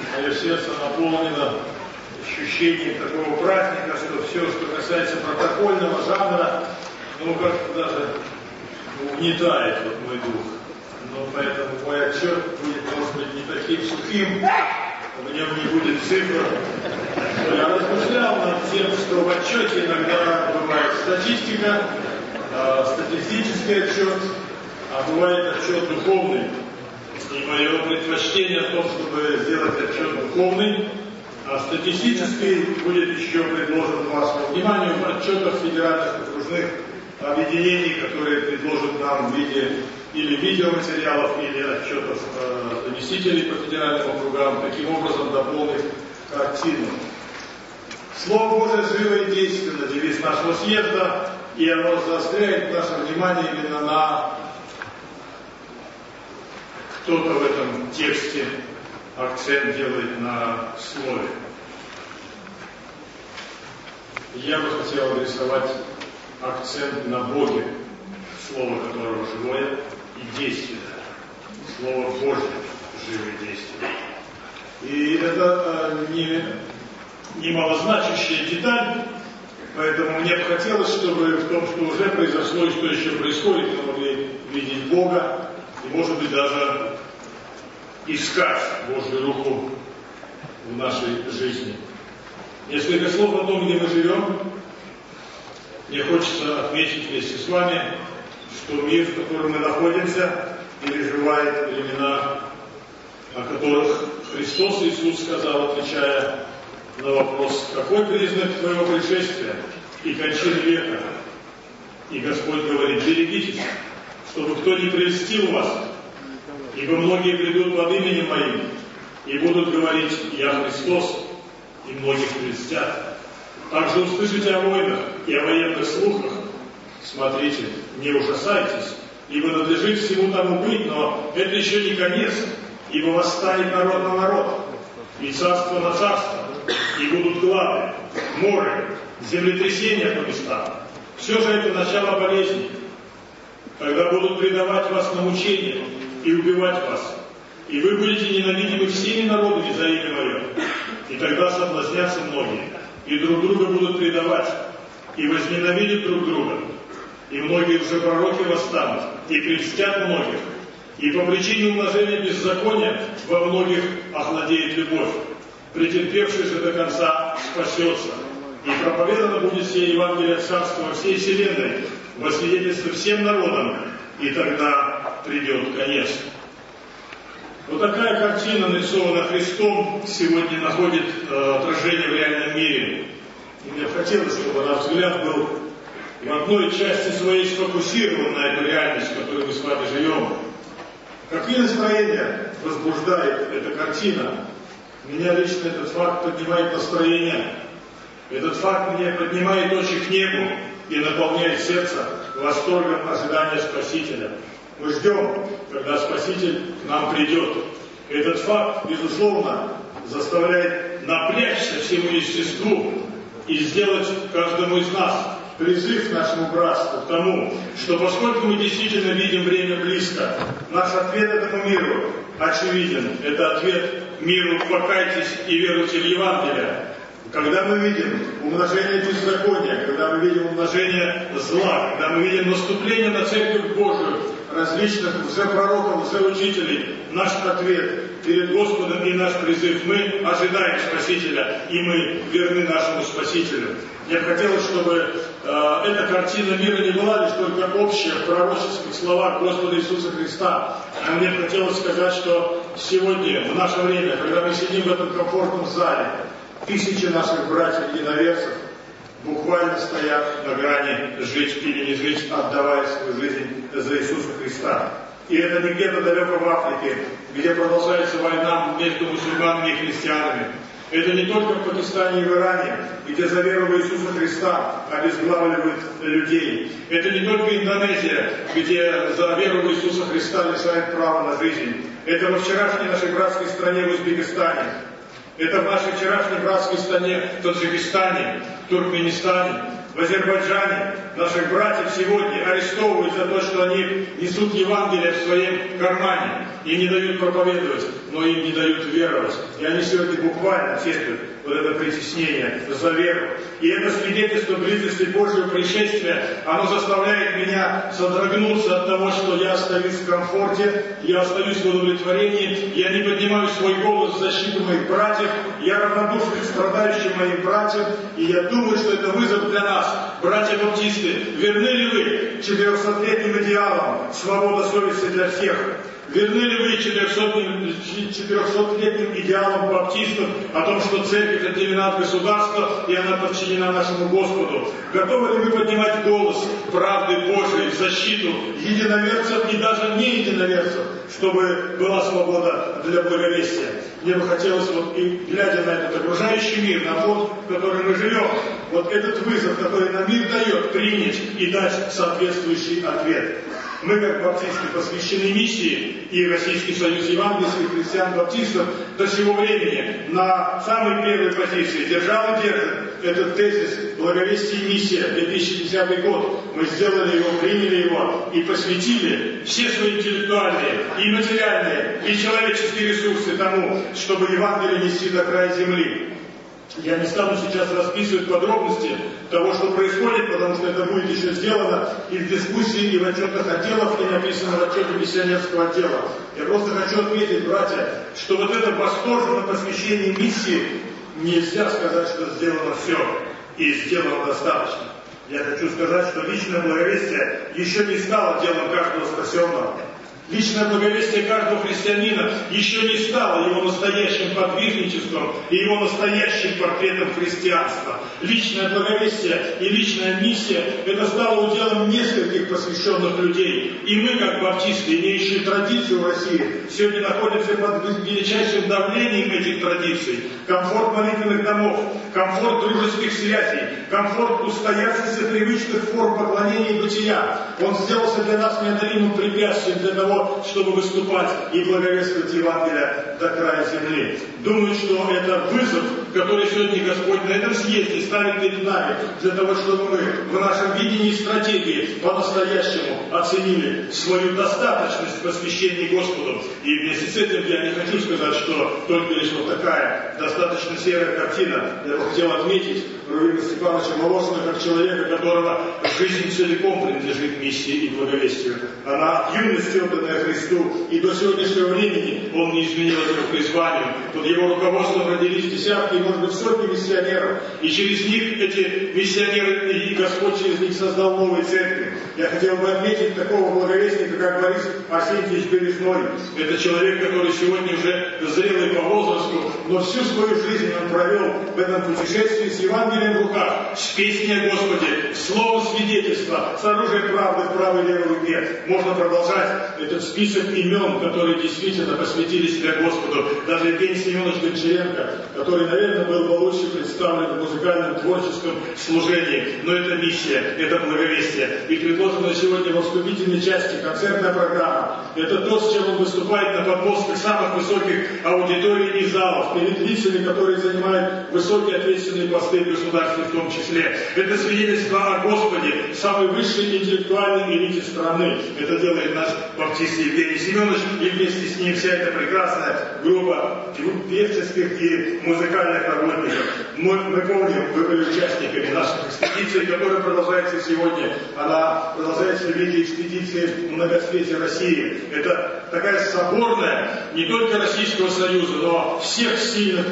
Мое сердце наполнено ощущением такого праздника, что все, что касается протокольного жанра, как-то даже угнетает мой дух. Но поэтому мой отчет будет, может быть, не таким сухим, в нем не будет цифр. Я размышлял над тем, что в отчете иногда бывает статистика, статистический отчет, а бывает отчет духовный. И мое предпочтение в том, чтобы сделать отчет духовный, а статистический будет еще предложен вашему вниманию в отчетах федеральных окружных объединений, которые предложат нам в виде или видеоматериалов, или отчетов заместителей по федеральным округам, таким образом дополнить картину. Слово Божие живо и действенно, девиз нашего съезда, и оно заостряет наше внимание именно на кто-то в этом тексте акцент делает на слове. Я бы хотел адресовать акцент на Боге, слово которого живое и действенное. Слово Божье живое и действенное. И это не малозначащая деталь, поэтому мне бы хотелось, чтобы в том, что уже произошло и что еще происходит, мы могли видеть Бога и, может быть, даже искать Божью руку в нашей жизни. Несколько слов о том, где мы живем. Мне хочется отметить вместе с вами, что мир, в котором мы находимся, переживает времена, о которых Христос Иисус сказал, отвечая на вопрос, какой признак твоего пришествия и кончины века. И Господь говорит, берегитесь, чтобы кто не прельстил вас, ибо многие придут под именем Моим и будут говорить, я Христос, и многих прельстят. Также услышите о войнах и о военных слухах. Смотрите, не ужасайтесь, ибо надлежит всему тому быть, но это еще не конец, ибо восстанет народ на народ, и царство на царство, и будут глады, моры, землетрясения по местам. Все же это начало болезни, когда будут предавать вас на мучения и убивать вас, и вы будете ненавидимы всеми народами за имя Мое, и тогда соблазнятся многие, и друг друга будут предавать, и возненавидят друг друга, и многие уже пророки восстанут, и прельстят многих, и по причине умножения беззакония во многих охладеет любовь. Претерпевший же до конца спасется. И проповедано будет сие Евангелие Царства во всей вселенной, во свидетельство всем народам, и тогда придет конец. Вот такая картина, нарисована Христом, сегодня находит отражение в реальном мире. И мне хотелось, чтобы наш взгляд был в одной части своей сфокусирован на эту реальность, в которой мы с вами живем. Какие настроения возбуждает эта картина? Меня лично этот факт поднимает настроение. Этот факт меня поднимает очи к небу и наполняет сердце восторгом ожидания Спасителя. Мы ждем, когда Спаситель к нам придет. Этот факт, безусловно, заставляет напрячься всему естеству и сделать каждому из нас призыв нашему братству к тому, что поскольку мы действительно видим время близко, наш ответ этому миру очевиден. Это ответ миру «покайтесь и веруйте в Евангелие». Когда мы видим умножение беззакония, когда мы видим умножение зла, когда мы видим наступление на Церковь Божию различных лжепророков, лжеучителей, наш ответ перед Господом и наш призыв, мы ожидаем Спасителя, и мы верны нашему Спасителю. Мне бы хотелось, чтобы эта картина мира не была лишь только общая в пророческих словах Господа Иисуса Христа. А мне бы хотелось сказать, что сегодня, в наше время, когда мы сидим в этом комфортном зале, тысячи наших братьев-единоверцев буквально стоят на грани жить или не жить, отдавая свою жизнь за Иисуса Христа. И это не где-то далеко в Африке, где продолжается война между мусульманами и христианами. Это не только в Пакистане и в Иране, где за веру в Иисуса Христа обезглавливают людей. Это не только Индонезия, где за веру в Иисуса Христа лишают права на жизнь. Это во вчерашней нашей братской стране в Узбекистане. Это в нашей вчерашней братской стране в Таджикистане, в Туркменистане. В Азербайджане наших братьев сегодня арестовывают за то, что они несут Евангелие в своем кармане. Им не дают проповедовать, но им не дают веровать. И они сегодня буквально терпят вот это притеснение за веру. И это свидетельство близости Божьего пришествия, оно заставляет меня содрогнуться от того, что я остаюсь в комфорте, я остаюсь в удовлетворении, я не поднимаю свой голос в защиту моих братьев, я равнодушен к страдающим моим братьям, и я думаю, что это вызов для нас. Братья баптисты, верны ли вы 400-летним идеалам свобода совести для всех? Верны ли вы 400-летним идеалам баптистов о том, что церковь отделена от государства и она подчинена нашему Господу? Готовы ли мы поднимать голос правды Божией в защиту единоверцев и даже не единоверцев, чтобы была свобода для благовестия? Мне бы хотелось, вот, и глядя на этот окружающий мир, на фон, в котором мы живем, вот этот вызов, который нам мир дает, принять и дать соответствующий ответ. Мы, как баптисты, посвящены миссии, и Российский союз евангельских христиан-баптистов до сего времени на самой первой позиции держал и держит этот тезис «Благовестие и миссия», 2010 год. Мы сделали его, приняли его и посвятили все свои интеллектуальные и материальные и человеческие ресурсы тому, чтобы Евангелие нести до края земли. Я не стану сейчас расписывать подробности того, что происходит, потому что это будет еще сделано и в дискуссии, и в отчетах отделов, и написано в отчете миссионерского отдела. Я просто хочу отметить, братья, что вот это восторженное посвящение миссии, нельзя сказать, что сделано все и сделано достаточно. Я хочу сказать, что личное благовестие еще не стало делом каждого спасенного. Личное благовестие каждого христианина еще не стало его настоящим подвижничеством и его настоящим портретом христианства. Личное благовестие и личная миссия – это стало уделом нескольких посвященных людей. И мы, как баптисты, имеющие традицию в России, сегодня находимся под величайшим давлением этих традиций. Комфорт молитвенных домов, комфорт дружеских связей, комфорт устоявшихся привычных форм поклонения и бытия. Он сделался для нас неодолимым препятствием для того, чтобы выступать и благовествовать Евангелие до края земли. Думаю, что это вызов, который сегодня Господь на этом съезде ставит перед нами, для того, чтобы мы в нашем видении и стратегии по-настоящему оценили свою достаточность в посвящении Господу. И вместе с этим я не хочу сказать, что только лишь вот такая достаточно серая картина. Я бы хотел отметить Рувима Степановича Волошина как человека, которого жизнь целиком принадлежит миссии и благовестию. Она от юности отданная Христу, и до сегодняшнего времени он не изменил этому призванию. Под его руководством родились десятки, может быть, сотни миссионеров, и через них эти миссионеры, и Господь через них создал новые церкви. Я хотел бы отметить такого благовестника, как Борис Арсентьевич Бережной. Это человек, который сегодня уже зрелый по возрасту, но всю свою жизнь он провел в этом путешествии с Евангелием в руках, с песней о Господе, словом свидетельства, с оружием правды в правой и левой руке. Можно продолжать этот список имен, которые действительно посвятили себя Господу. Даже Евгений Семенович Гончаренко, который, наверное, был бы лучше представлен в музыкальном творческом служении. Но это миссия, это благовестие. И предложенная сегодня в вступительной части концертная программа, это то, с чем он выступает на подмостках самых высоких аудиторий и залов, перед лицами, которые занимают высокие ответственные посты в государстве в том числе. Это свидетельство о Господе, самой высшей интеллектуальной элите страны. Это делает наш баптист Евгений Семенович, и вместе с ним вся эта прекрасная группа певческих и музыкальных работников. Мы помним, вы были участниками наших экспедиций, которая продолжается сегодня. Она продолжается в виде экспедиции многоцветия России. Это такая соборная не только Российского Союза, но всех сильных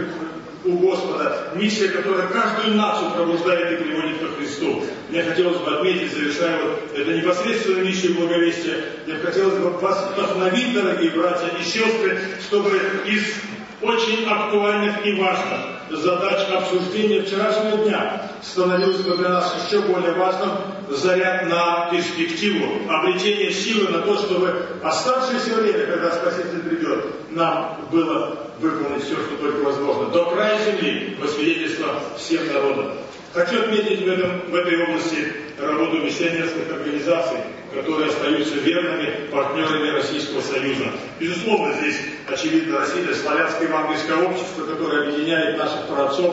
у Господа, миссия, которая каждую нацию пробуждает и приводит ко Христу. Мне хотелось бы отметить, завершая вот это непосредственную миссию благовестия, мне хотелось бы вас вдохновить, дорогие братья и сестры, чтобы из очень актуальных и важных задач обсуждения вчерашнего дня становилось бы для нас еще более важным заряд на перспективу, обретение силы на то, чтобы оставшееся время, когда Спаситель придет, нам было выполнить все, что только возможно, до края земли, во свидетельство всем народам. Хочу отметить в этой области работу миссионерских организаций, которые остаются верными партнерами Российского Союза. Безусловно, здесь, очевидно, Россия, славянское евангельское общество, которое объединяет наших праотцов,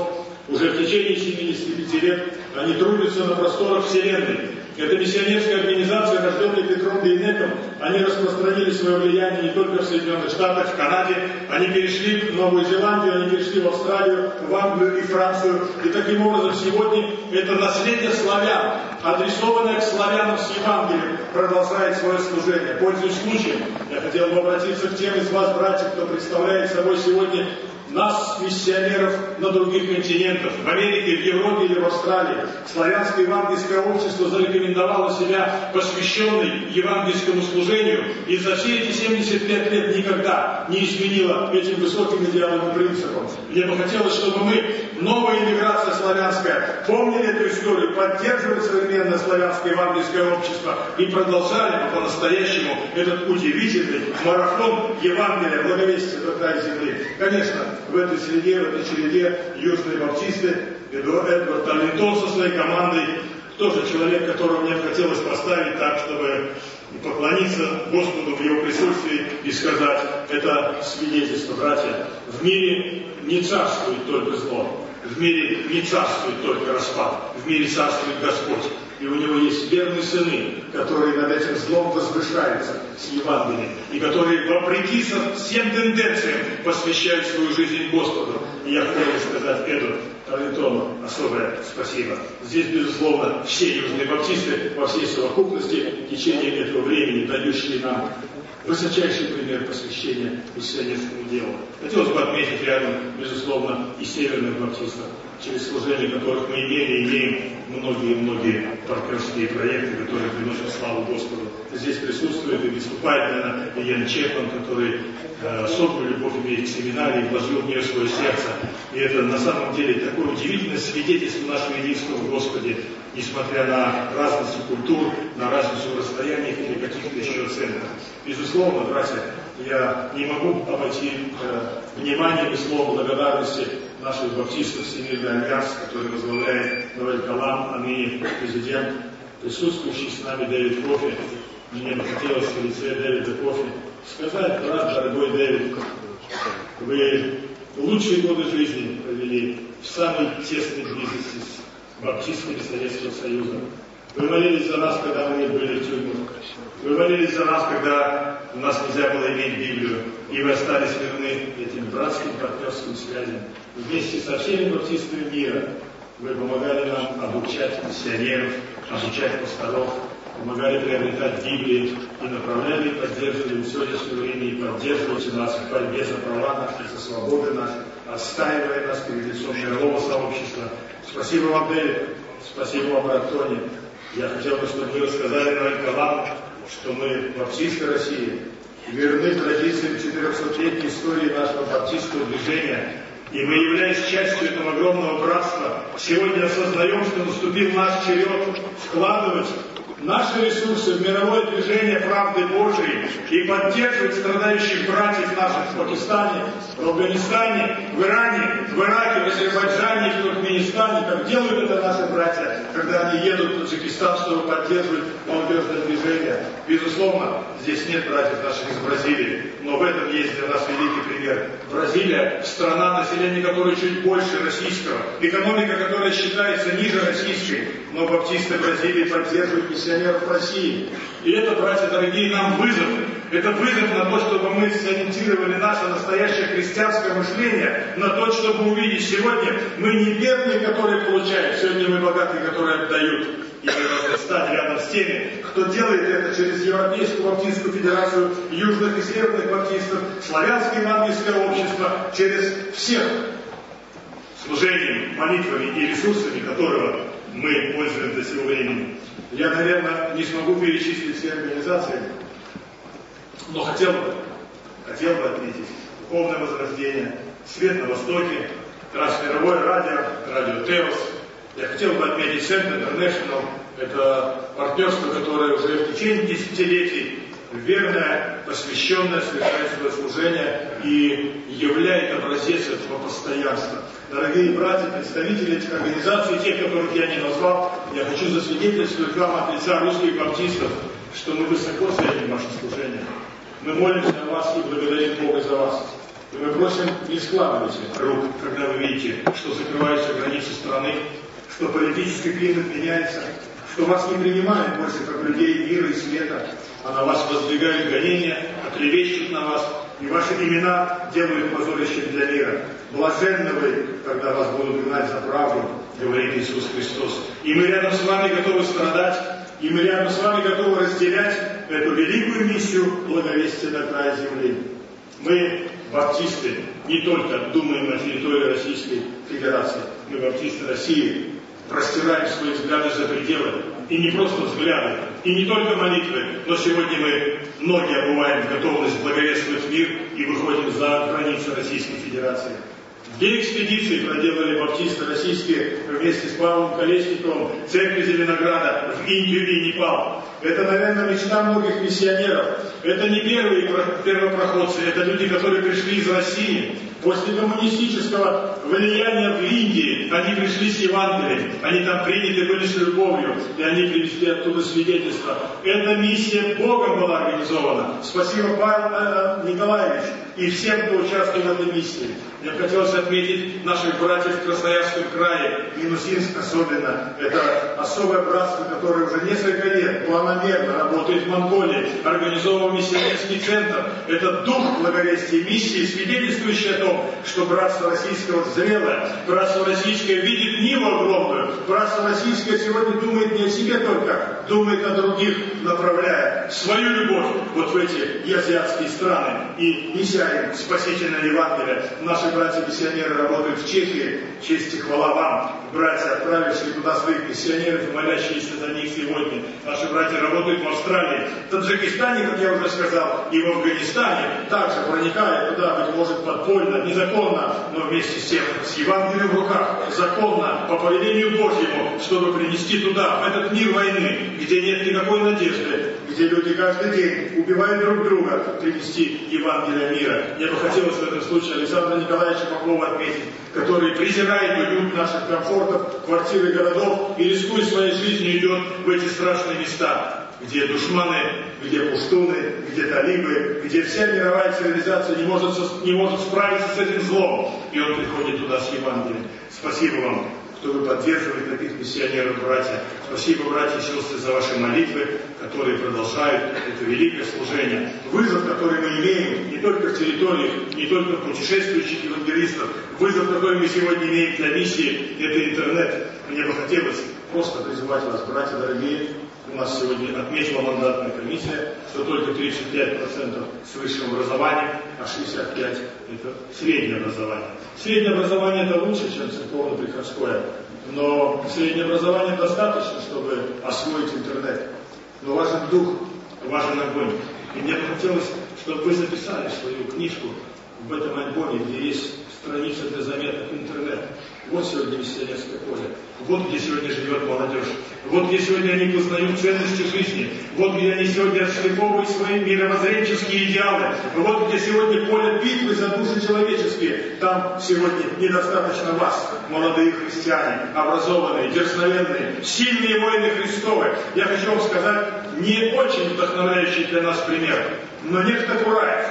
Уже в течение 75 лет они трудятся на просторах Вселенной. Это миссионерская организация, рожденная Петром Дейнеком. Они распространили свое влияние не только в Соединенных Штатах, в Канаде. Они перешли в Новую Зеландию, они перешли в Австралию, в Англию и Францию. И таким образом сегодня это наследие славян, адресованное к славянам с Евангелием, продолжает свое служение. Пользуясь случаем, я хотел бы обратиться к тем из вас, братьев, кто представляет собой сегодня нас, миссионеров, на других континентах, в Америке, в Европе или в Австралии. Славянское евангельское общество зарекомендовало себя посвященной евангельскому служению и за все эти 75 лет никогда не изменило этим высоким идеалам и принципам. Мне бы хотелось, чтобы мы, новая иммиграция славянская, помнили эту историю, поддерживали современное славянское евангельское общество и продолжали по-настоящему этот удивительный марафон Евангелия, благовестия до края земли. Конечно, в этой среде, в этой череде южные баптисты, Эдвард Таллинтон со своей командой, тоже человек, которого мне хотелось поставить так, чтобы поклониться Господу в Его присутствии и сказать, это свидетельство, братья, в мире не царствует только зло, в мире не царствует только распад, в мире царствует Господь. И у него есть верные сыны, которые над этим злом возвышаются с Евангелием, и которые, вопреки всем тенденциям, посвящают свою жизнь Господу. И я хотел бы сказать Эду Таллинтону особое спасибо. Здесь, безусловно, все южные баптисты во всей совокупности в течение этого времени, дающие нам высочайший пример посвящения миссионерскому делу. Хотелось бы отметить рядом, безусловно, и северных баптистов, через служение которых мы имеем многие-многие партнерские проекты, которые приносят славу Господу. Здесь присутствует и выступает, наверное, Ян Чепман, который особую любовь имеет к семинарии, вложил в нее свое сердце. И это на самом деле такое удивительное свидетельство нашего единства в Господе, несмотря на разницу культур, на разницу в расстояниях или каких-то еще оценках. Безусловно, братья, я не могу обойти вниманием и словом благодарности наших баптистов Всемирный альянс, который возглавляет Ноэль Калам, а ныне президент, присутствующий с нами Дэвид Кофи. Мне бы хотелось в лице Дэвида Кофи сказать, брат, дорогой Дэвид, вы лучшие годы жизни провели в самой тесной близости с баптистами Советского Союза. Вы молились за нас, когда мы были в тюрьмах. Вы молились за нас, когда у нас нельзя было иметь Библию. И вы остались верны этим братским партнерским связям. Вместе со всеми баптистами мира вы помогали нам обучать миссионеров, обучать пасторов, помогали приобретать Библии и направляли и поддерживали в сегодняшнее время и поддерживаете нас в борьбе за права наши, за свободы наши, отстаивая нас перед лицом мирового сообщества. Спасибо вам, Дэвид, спасибо вам, брат Тони. Я хотел бы, чтобы вы рассказали Ноэль Калам, что мы в баптистской России верны традициям 400-летней истории нашего баптистского движения. И мы, являясь частью этого огромного братства, сегодня осознаем, что наступил наш черед вкладывать наши ресурсы в мировое движение правды Божией и поддерживать страдающих братьев наших в Пакистане, в Афганистане, в Иране, в Ираке, в Азербайджане, в Туркменистане, как делают это наши братья, когда они едут в Таджикистан, чтобы поддерживать молодежное движение. Безусловно, здесь нет братьев наших из Бразилии, но в этом есть для нас великий пример. Бразилия – страна, население которой чуть больше российского, экономика, которая считается ниже российской, но баптисты Бразилии поддерживают миссионеров России. И это, братья дорогие, нам вызов. Это вызов на то, чтобы мы сориентировали наше настоящее христианское мышление на то, чтобы увидеть сегодня мы не бедные, которые получают, сегодня мы богатые, которые отдают. И мы должны стать рядом с теми, кто делает это через Европейскую Баптистскую Федерацию Южных и Северных Баптистов, Славянское Евангельское Общество, через всех служением, молитвами и ресурсами, которого мы пользуемся до сего времени. Я, наверное, не смогу перечислить все организации, но хотел бы отметить Духовное Возрождение, Свет на Востоке, Трансмировое радио, радио Теос. Я хотел бы отметить Сент Интернешнл. Это партнерство, которое уже в течение десятилетий верное, посвященное, совершает свое служение и являет образец этого постоянства. Дорогие братья, представители этих организаций, тех, которых я не назвал, я хочу засвидетельствовать вам от лица русских баптистов, что мы высоко ценим ваше служение. Мы молимся о вас и благодарим Бога за вас. И мы просим, не складывайте рук, когда вы видите, что закрываются границы страны, что политический климат меняется, что вас не принимают больше как людей мира и света, а на вас воздвигают гонения, оклевещут на вас, и ваши имена делают позорищем для мира. Блаженны вы, когда вас будут гнать за правду, говорит Иисус Христос. И мы рядом с вами готовы страдать, и мы рядом с вами готовы разделять эту великую миссию благовестия до края земли. Мы, баптисты, не только думаем о территории Российской Федерации, мы, баптисты России, простираем свои взгляды за пределы. И не просто взгляды, и не только молитвы, но сегодня мы ноги обуваем в готовность благовествовать мир и выходим за границы Российской Федерации. Две экспедиции проделали баптисты российские вместе с Павлом Колесниковым, церкви Зеленограда, в Индию и Непал. Это, наверное, мечта многих миссионеров. Это не первые первопроходцы, это люди, которые пришли из России. После коммунистического влияния в Индии они пришли с Евангелием, они там приняты были с любовью, и они привезли оттуда свидетельство. Эта миссия Богом была организована. Спасибо, Павел Николаевич, и всем, кто участвовал в этой миссии. Мне хотелось отметить наших братьев в Красноярском крае, Минусинск особенно. Это особое братство, которое уже несколько лет планомерно работает в Монголии, организовал миссионерский центр. Это дух благовестия миссии, свидетельствующий о том, что братство российское зрелое, братство российское видит Ниву огромную, братство российское сегодня думает не о себе только, думает о других, направляя свою любовь вот в эти азиатские страны и неся им спасительное Евангелие. Наши братья-миссионеры работают в Чехии, честь и хвала вам, братья, отправившие туда своих миссионеров и молящиеся за них сегодня. Наши братья работают в Австралии, в Таджикистане, как я уже сказал, и в Афганистане, также проникая туда, быть может, подпольно, незаконно, но вместе с тем, с Евангелием в руках, законно, по повелению Божьему, чтобы принести туда, в этот мир войны, где нет никакой надежды, где люди каждый день убивают друг друга, принести Евангелие мира. Мне бы хотелось в этом случае Александра Николаевича Попова отметить, который презирает уют наших комфортов, квартир и городов и, рискуя своей жизнью, идет в эти страшные места, где душманы, где пуштуны, где талибы, где вся мировая цивилизация не может справиться с этим злом. И он приходит туда с Евангелием. Спасибо вам, что вы поддерживаете таких миссионеров, братья. Спасибо, братья и сестры, за ваши молитвы, которые продолжают это великое служение. Вызов, который мы имеем не только в территориях, не только в путешествующих евангелистов, вызов, который мы сегодня имеем для миссии, это интернет. Мне бы хотелось просто призывать вас, братья дорогие. У нас сегодня отметила мандатная комиссия, что только 35% с высшим образованием, а 65% это среднее образование. Среднее образование это лучше, чем церковно-приходское, но среднее образование достаточно, чтобы освоить интернет. Но важен дух, важен огонь. И мне бы хотелось, чтобы вы записали свою книжку в этом альбоме, где есть страница для заметок интернет. Вот сегодня миссионерское поле. Вот где сегодня живет молодежь. Вот где сегодня они познают ценности жизни. Вот где они сегодня отшлифовывают свои мировоззренческие идеалы. Вот где сегодня поле битвы за души человеческие. Там сегодня недостаточно вас, молодые христиане, образованные, дерзновенные, сильные воины Христовы. Я хочу вам сказать, не очень вдохновляющий для нас пример, но некто Кураев.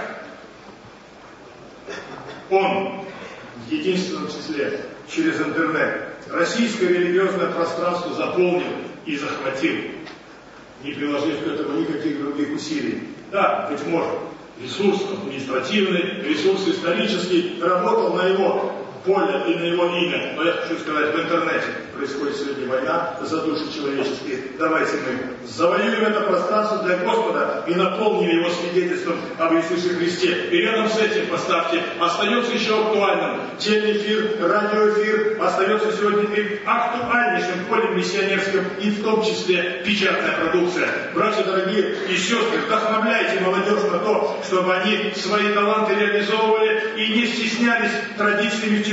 Он в единственном числе через интернет российское религиозное пространство заполнил и захватил, не приложив к этому никаких других усилий. Да, быть может, ресурс административный, ресурс исторический работал на его поле и на его имя. Но я хочу сказать, в интернете происходит сегодня война за души человеческие. Давайте мы завоюем это пространство для Господа и наполним его свидетельством об Иисусе Христе. И рядом с этим поставьте, остается еще актуальным телеэфир, радиоэфир, остается сегодня и актуальнейшим полем миссионерским, и в том числе печатная продукция. Братья дорогие и сестры, вдохновляйте молодежь на то, чтобы они свои таланты реализовывали и не стеснялись традициями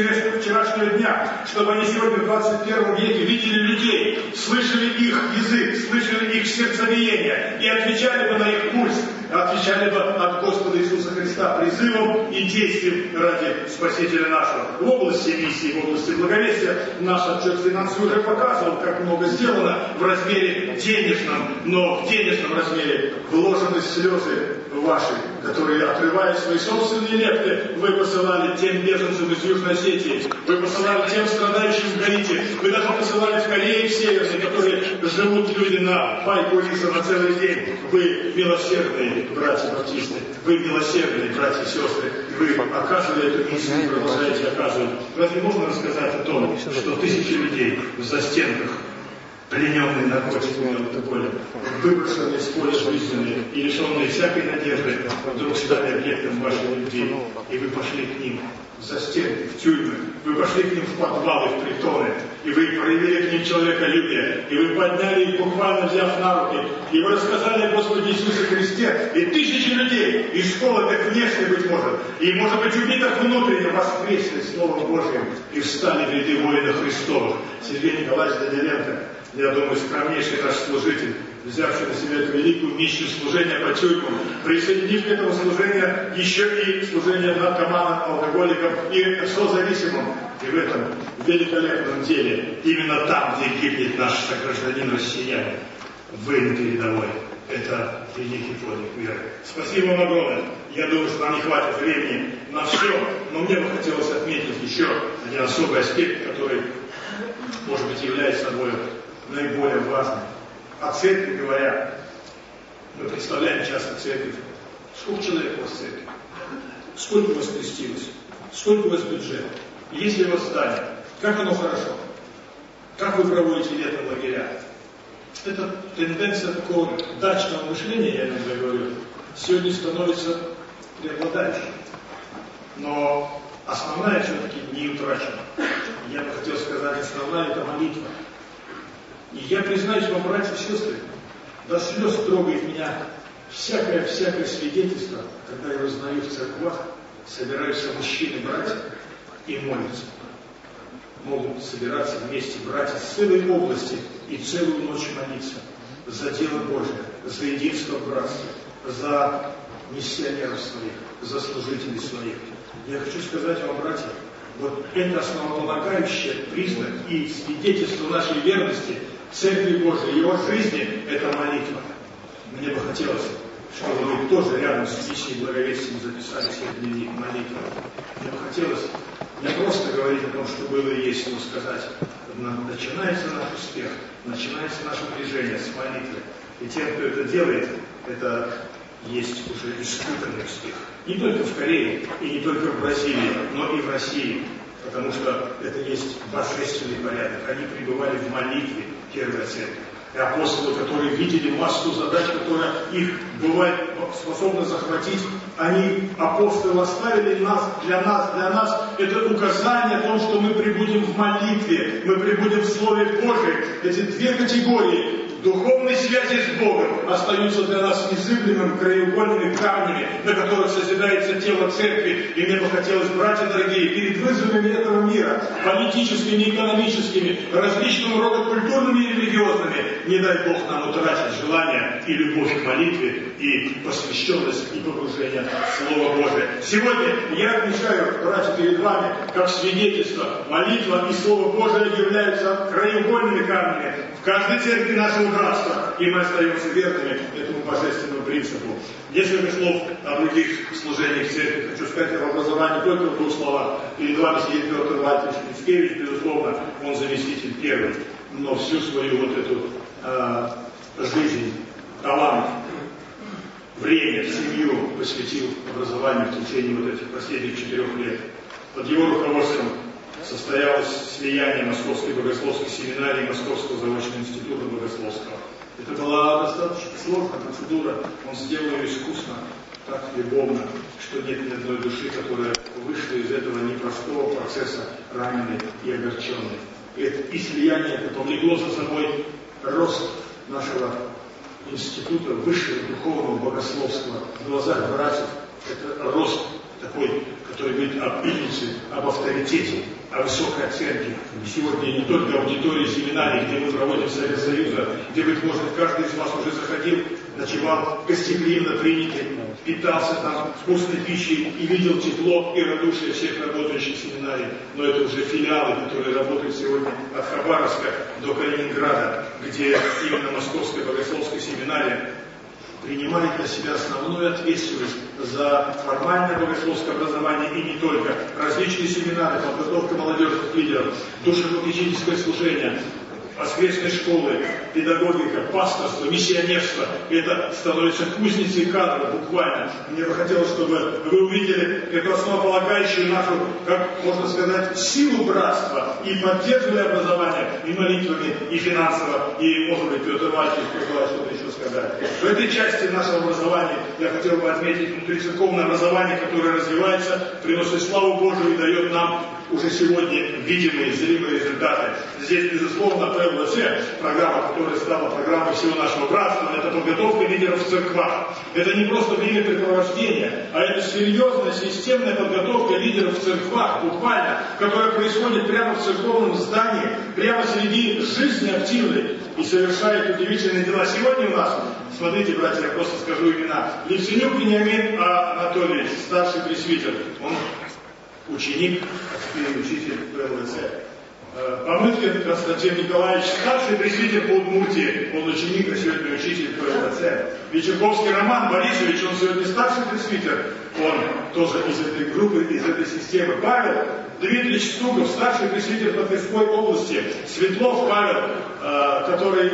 вчерашнего дня, чтобы они сегодня в 21 веке видели людей, слышали их язык, слышали их сердцебиение и отвечали бы на их пульс, отвечали бы от Господа Иисуса Христа призывом и действием ради Спасителя нашего. В области миссии, в области благовестия наш отчет финансовый уже показывал, как много сделано в размере денежном, но в денежном размере вложены слезы ваши, которые, отрывая свои собственные лепты, вы посылали тем беженцам из Южной Осетии, вы посылали тем страдающим в Гаити, вы даже посылали в Корее, в Северной, которые живут люди на пайку риса на целый день. Вы милосердные братья-баптисты, вы милосердные братья и сестры, вы оказывали эту миссию и продолжаете оказывать. Разве можно рассказать о том, что тысячи людей в застенках, плененные наркотиками, алкоголем, выброшенные с поля жизненные и лишенные всякой надежды, вдруг стали объектом вашей любви, и вы пошли к ним в застенки, в тюрьмы, вы пошли к ним в подвалы, в притоны, и вы проявили к ним человеколюбие, и вы подняли их, буквально взяв на руки, и вы рассказали о Господе Иисусе Христе, и тысячи людей, из школы, как внешне, быть может, и, может быть, убитых внутренне, воскресли Словом Божьим и встали в ряды воинов Христовых. Сергей Николаевич Даниленко, я думаю, скромнейший наш служитель, взявший на себя эту великую миссию служения по тюрьмам, присоединив к этому служению еще и служение наркоманам, алкоголикам и созависимым. И в этом великолепном деле, именно там, где гибнет наш согражданин россиянин, вы на передовой. Это великий подвиг веры. Спасибо вам огромное. Я думаю, что нам не хватит времени на все, но мне бы хотелось отметить еще один особый аспект, который, может быть, является собой наиболее важным. О церкви говоря, мы представляем часто церковь. Сколько человек у вас в церкви? Сколько у вас крестилось? Сколько у вас бюджет? Есть ли у вас здание? Как оно хорошо? Как вы проводите летом лагеря? Это тенденция такого дачного мышления, я иногда говорю, сегодня становится преобладающей. Но основная все-таки не утрачена. Я бы хотел сказать, основная это молитва. И я признаюсь вам, братья и сестры, до слез трогает меня всякое свидетельство, когда я узнаю в церквах, собираются мужчины, братья, и молятся. Могут собираться вместе братья с целой области и целую ночь молиться за дело Божие, за единство братства, за миссионеров своих, за служителей своих. Я хочу сказать вам, братья, вот это основополагающий признак и свидетельство нашей верности Церкви Божией, его жизни, это молитва. Мне бы хотелось, чтобы вы тоже рядом с миссией благовестием записали себе дневник молитвы. Мне бы хотелось не просто говорить о том, что было и есть, но сказать, начинается наш успех, начинается наше движение с молитвы. И тем, кто это делает, это есть уже испытанный успех. Не только в Корее и не только в Бразилии, но и в России. Потому что это есть божественный порядок. Они пребывали в молитве, первая церковь. И апостолы, которые видели массу задач, которые их, бывает, способны захватить, они, апостолы, оставили для нас, это указание о том, что мы пребудем в молитве, мы пребудем в Слове Божьем. Эти две категории духовной связи с Богом остаются для нас незыблемыми краеугольными камнями, на которых созидается тело церкви. И мне бы хотелось, братья дорогие, перед вызовами этого мира, политическими, экономическими, различного рода культурными и религиозными, не дай Бог нам утратить желание и любовь к молитве, и посвященность, и погружение в Слово Божие. Сегодня я отмечаю, братья, перед вами, как свидетельство, молитва и Слово Божие являются краеугольными камнями в каждой церкви нашего братства, и мы остаемся верными этому божественному принципу. Несколько слов о других служениях церкви. Хочу сказать об образовании только в двух словах. Перед вами сидит Петр Владимирович Мицкевич, безусловно, он заместитель первый, но всю свою вот эту жизнь, талант, время, семью посвятил образованию в течение вот этих последних 4 лет. Под его руководством состоялось слияние Московской богословской семинарии и Московского заочного института богословского. Это была достаточно сложная процедура, он сделал ее искусно, так любовно, что нет ни одной души, которая вышла из этого непростого процесса раненой и огорченной. И слияние это повлекло за собой рост нашего института высшего духовного богословского в глазах братьев. Это рост такой, который говорит об пильнице, об авторитете, о высокой оценке. И сегодня не только аудитории, семинарии, где мы проводим Совет Союза, где, быть может, каждый из вас уже заходил, ночевал гостеприимно принятый, питался там вкусной пищей и видел тепло и радушие всех работающих в семинарии. Но это уже филиалы, которые работают сегодня от Хабаровска до Калининграда, где именно Московская богословская семинария принимает на себя основную ответственность за формальное богословское образование и не только. Различные семинары, подготовка молодежных лидеров, душепопечительское служение, воскресные школы, педагогика, пасторство, миссионерство. Это становится кузницей кадров буквально. Мне бы хотелось, чтобы вы увидели эту основополагающую нашу, как можно сказать, силу братства и поддерживали образование и молитвами, и финансово, и, может быть, Петр Вальчик желает что-то еще сказать. В этой части нашего образования я хотел бы отметить внутрицерковное образование, которое развивается, приносит славу Божию и дает нам уже сегодня видимые, зримые результаты. Здесь, безусловно, ПЛВЦ, программа, которая стала программой всего нашего братства, это подготовка лидеров в церквах. Это не просто времяпрепровождение, а это серьезная, системная подготовка лидеров в церквах, буквально, которая происходит прямо в церковном здании, прямо среди жизни активной и совершает удивительные дела. Сегодня у нас, смотрите, братья, я просто скажу имена, Лиценюк Вениамин Анатольевич, старший пресвитер, он ученик, учитель ПЛВЦ. Помыткин Константин Николаевич, старший пресвитер по Удмуртии, он ученик, а сегодня учитель ПЛВЦ. Вечерковский Роман Борисович, он сегодня старший пресвитер, он тоже из этой группы, из этой системы. Павел Дмитриевич Стугов, старший пресвитер по Тверской области. Светлов Павел, который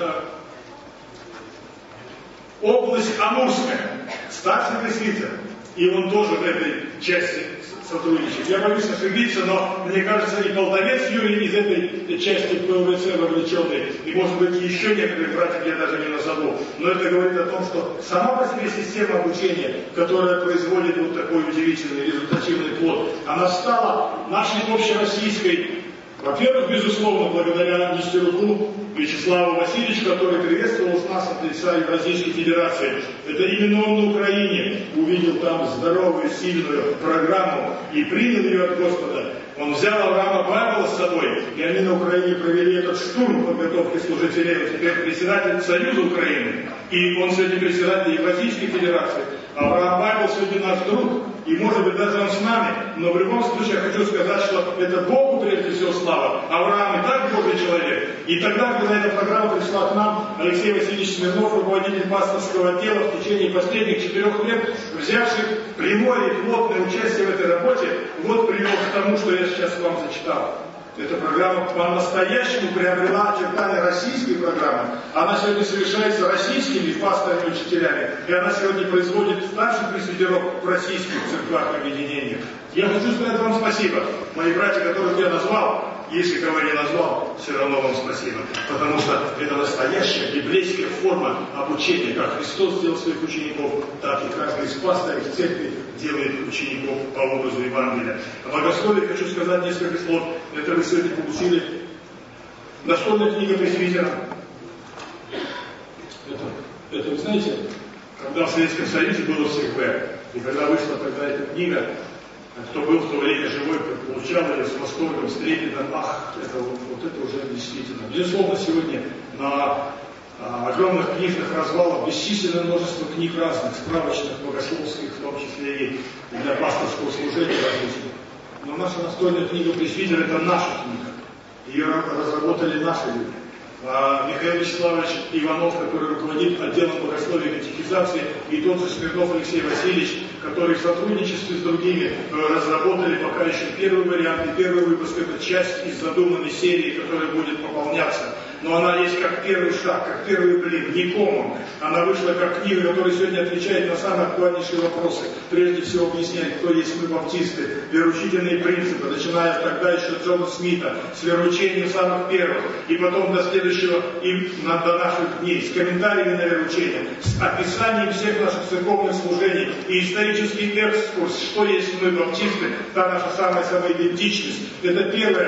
область Амурская, старший пресвитер. И он тоже в этой части сотрудничает. Я боюсь ошибиться, но мне кажется, и Полтавец Юрий из этой части ПЛВЦ вовлеченный, и может быть еще некоторые братья я даже не назову. Но это говорит о том, что сама по себе система обучения, которая производит вот такой удивительный результативный плод, она стала нашей общероссийской. Во-первых, безусловно, благодаря Нестеруку Вячеславу Васильевичу, который приветствовал нас от лица Евразийской Федерации. Это именно он на Украине увидел там здоровую, сильную программу и принял ее от Господа. Он взял Авраама Павла с собой, и они на Украине провели этот штурм подготовки служителей. Он теперь председатель Союза Украины, и он сегодня председатель Евразийской Федерации. Авраам Павел сегодня наш друг, и может быть даже он с нами, но в любом случае я хочу сказать, что это Богу прежде всего слава. Авраам и так Божий человек. И тогда, когда эта программа пришла к нам, Алексей Васильевич Смирнов, руководитель пасторского отдела, в течение последних 4 лет, взявший прямое и плотное участие в этой работе, вот привел к тому, что я сейчас вам зачитал. Эта программа по-настоящему приобрела очертания российской программы. Она сегодня совершается российскими пасторами и учителями. И она сегодня производит старших пресвитеров в российских церквах и объединениях. Я хочу сказать вам спасибо. Мои братья, которых я назвал, если кого не назвал, все равно вам спасибо. Потому что это настоящая библейская форма обучения. Как Христос сделал своих учеников, так и каждый из пасторов в церкви делает учеников по образу Евангелия. О богословии хочу сказать несколько слов. Это вы сегодня получили. Настольная книга пресвитера. Это вы знаете, когда в Советском Союзе было СХВ, и когда вышла тогда эта книга, кто был в то время живой, получал ее с восторгом, с трепетом, это уже действительно. Безусловно, сегодня на огромных книжных развалах бесчисленное множество книг разных, справочных, богословских, в том числе и для пасторского служения различных. Но наша настольная книга «Пресвитер» — это наша книга. Ее разработали наши люди. Михаил Вячеславович Иванов, который руководит отделом богословия и катехизации, и тот же Смирнов Алексей Васильевич, который в сотрудничестве с другими разработали пока еще первый вариант и первый выпуск. Это часть из задуманной серии, которая будет пополняться. Но она есть как первый шаг, как первый блин, не комом. Она вышла как книга, которая сегодня отвечает на самые актуальнейшие вопросы. Прежде всего объясняет, кто есть мы, баптисты, вероучительные принципы, начиная тогда еще от Джона Смита, с вероучением самых первых, и потом до следующего, и до наших дней, с комментариями на вероучение, с описанием всех наших церковных служений, и исторический экскурс, что есть мы, баптисты, та наша самая самоидентичность. Это первое.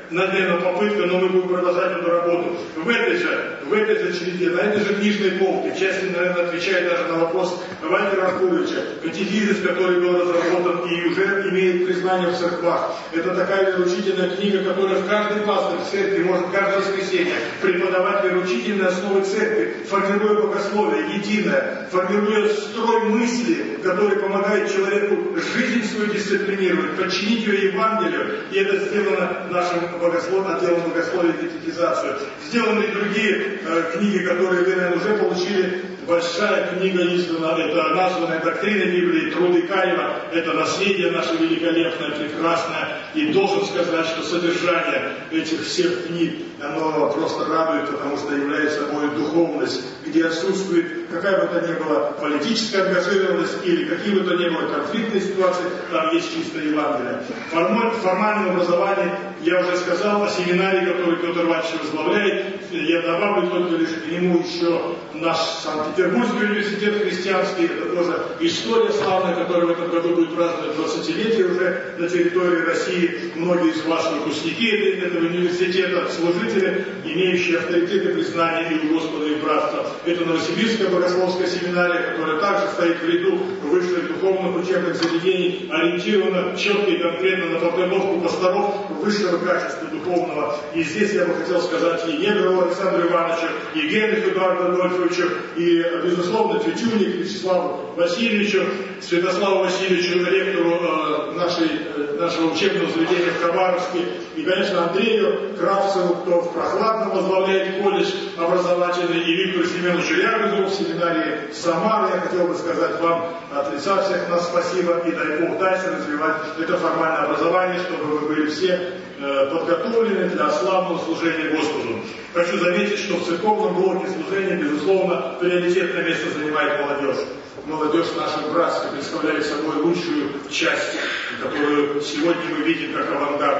наверное, попытка, но мы будем продолжать эту работу. В этой же череде, на этой же книжной полке, в части, наверное, отвечает даже на вопрос Валентина Аркадьевича, катехизис, который был разработан и уже имеет признание в церквах. Это такая вероучительная книга, которая в каждой пастырь в церкви может каждое воскресенье преподавать вероучительные основы церкви, формируя богословие единое, формируя строй мысли, который помогает человеку жизнь свою дисциплинировать, подчинить ее Евангелию. И это сделано нашим отделом богословия и катехизацию. Сделаны другие книги, которые вы, наверное, уже получили. Большая книга издана, это названная «Доктрина Библии», труды Каева, это наследие наше великолепное, прекрасное. И должен сказать, что содержание этих всех книг, оно просто радует, потому что является собой духовность, где отсутствует какая бы то ни была политическая ангажированность или какие бы то ни было конфликтные ситуации, там есть чистое Евангелие. В формальном образовании я уже сказал о семинаре, который Петр Иванович возглавляет. Я добавлю только лишь к нему еще наш Санкт-Петербургский университет христианский. Это тоже история славная, которая в этом году будет праздновать 20-летие уже на территории России. Многие из вас выпускники этого университета, служители, имеющие авторитет и признание и у Господа, и братства. Это Новосибирская богословская семинария, которая также стоит в ряду высших духовных учебных заведений, ориентирована четко и конкретно на подготовку пасторов высшего качества духовного. И здесь я бы хотел сказать и Негрову Александру Ивановичу, и Генриху Эдуарду Адольфовичу, и, безусловно, Тютюник Вячеславу Васильевичу, Святославу Васильевичу, ректору нашего учебного заведения в Хабаровске, и, конечно, Андрею Кравцеву, кто в Прохладном возглавляет колледж образовательный, и Виктору Семеновичу Ягозову в семинарии Самары. Я хотел бы сказать вам от лица всех нас спасибо, и дай Бог дальше развивать это формальное образование, чтобы вы были все подготовлены для славного служения Господу. Хочу заметить, что в церковном блоке служения, безусловно, приоритетное место занимает молодежь. Молодежь наша братская представляет собой лучшую часть, которую сегодня мы видим как авангард.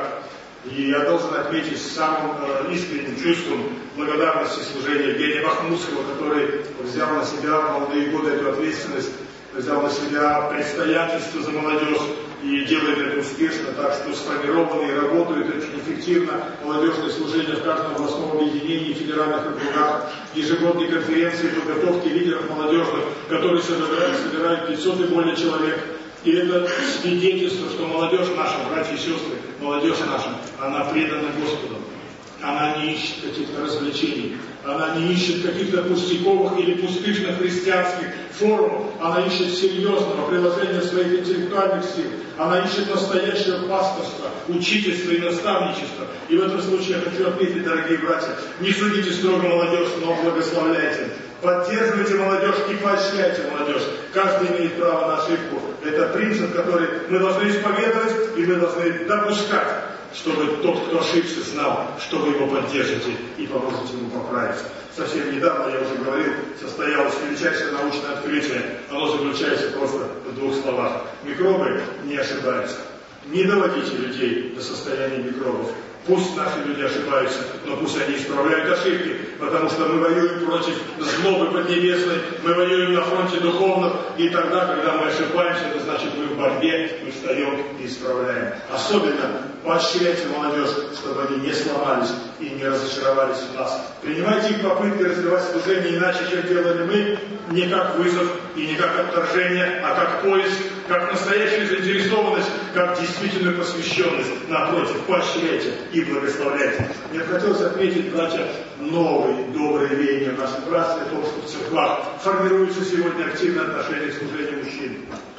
И я должен отметить с самым искренним чувством благодарности служения Евгения Бахмутского, который взял на себя в молодые годы эту ответственность, взял на себя предстоятельство за молодежь и делает это успешно, так что сформированы и работают очень эффективно молодежные служения в каждом областном объединении, федеральных округах, ежегодные конференции подготовки лидеров молодежных, которые собирают 500 и более человек. И это свидетельство, что молодежь наша, братья и сестры, молодежь наша, она предана Господу. Она не ищет каких-то развлечений, она не ищет каких-то пустяковых или пустышных христианских форм, она ищет серьезного приложения своих интеллектуальных сил, она ищет настоящего пасторства, учительства и наставничества. И в этом случае я хочу отметить, дорогие братья, не судите строго молодежь, но благословляйте. Поддерживайте молодежь и поощряйте молодежь. Каждый имеет право на ошибку. Это принцип, который мы должны исповедовать, и мы должны допускать, чтобы тот, кто ошибся, знал, что вы его поддержите и поможете ему поправиться. Совсем недавно, я уже говорил, состоялось величайшее научное открытие. Оно заключается просто в двух словах. Микробы не ошибаются. Не доводите людей до состояния микробов. Пусть наши люди ошибаются, но пусть они исправляют ошибки, потому что мы воюем против злобы поднебесной, мы воюем на фронте духовных, и тогда, когда мы ошибаемся, это значит, мы в борьбе, мы встаем и исправляем. Особенно поощряйте молодежь, чтобы они не сломались и не разочаровались в нас. Принимайте их попытки развивать служение иначе, чем делали мы, не как вызов и не как отторжение, а как поиск, как настоящую заинтересованность, как действительную посвященность. Напротив, поощряйте и благословляйте. Мне хотелось отметить, братья, новые добрые веяния в нашем братстве, о том, что в церквах формируется сегодня активное отношение к служению мужчин.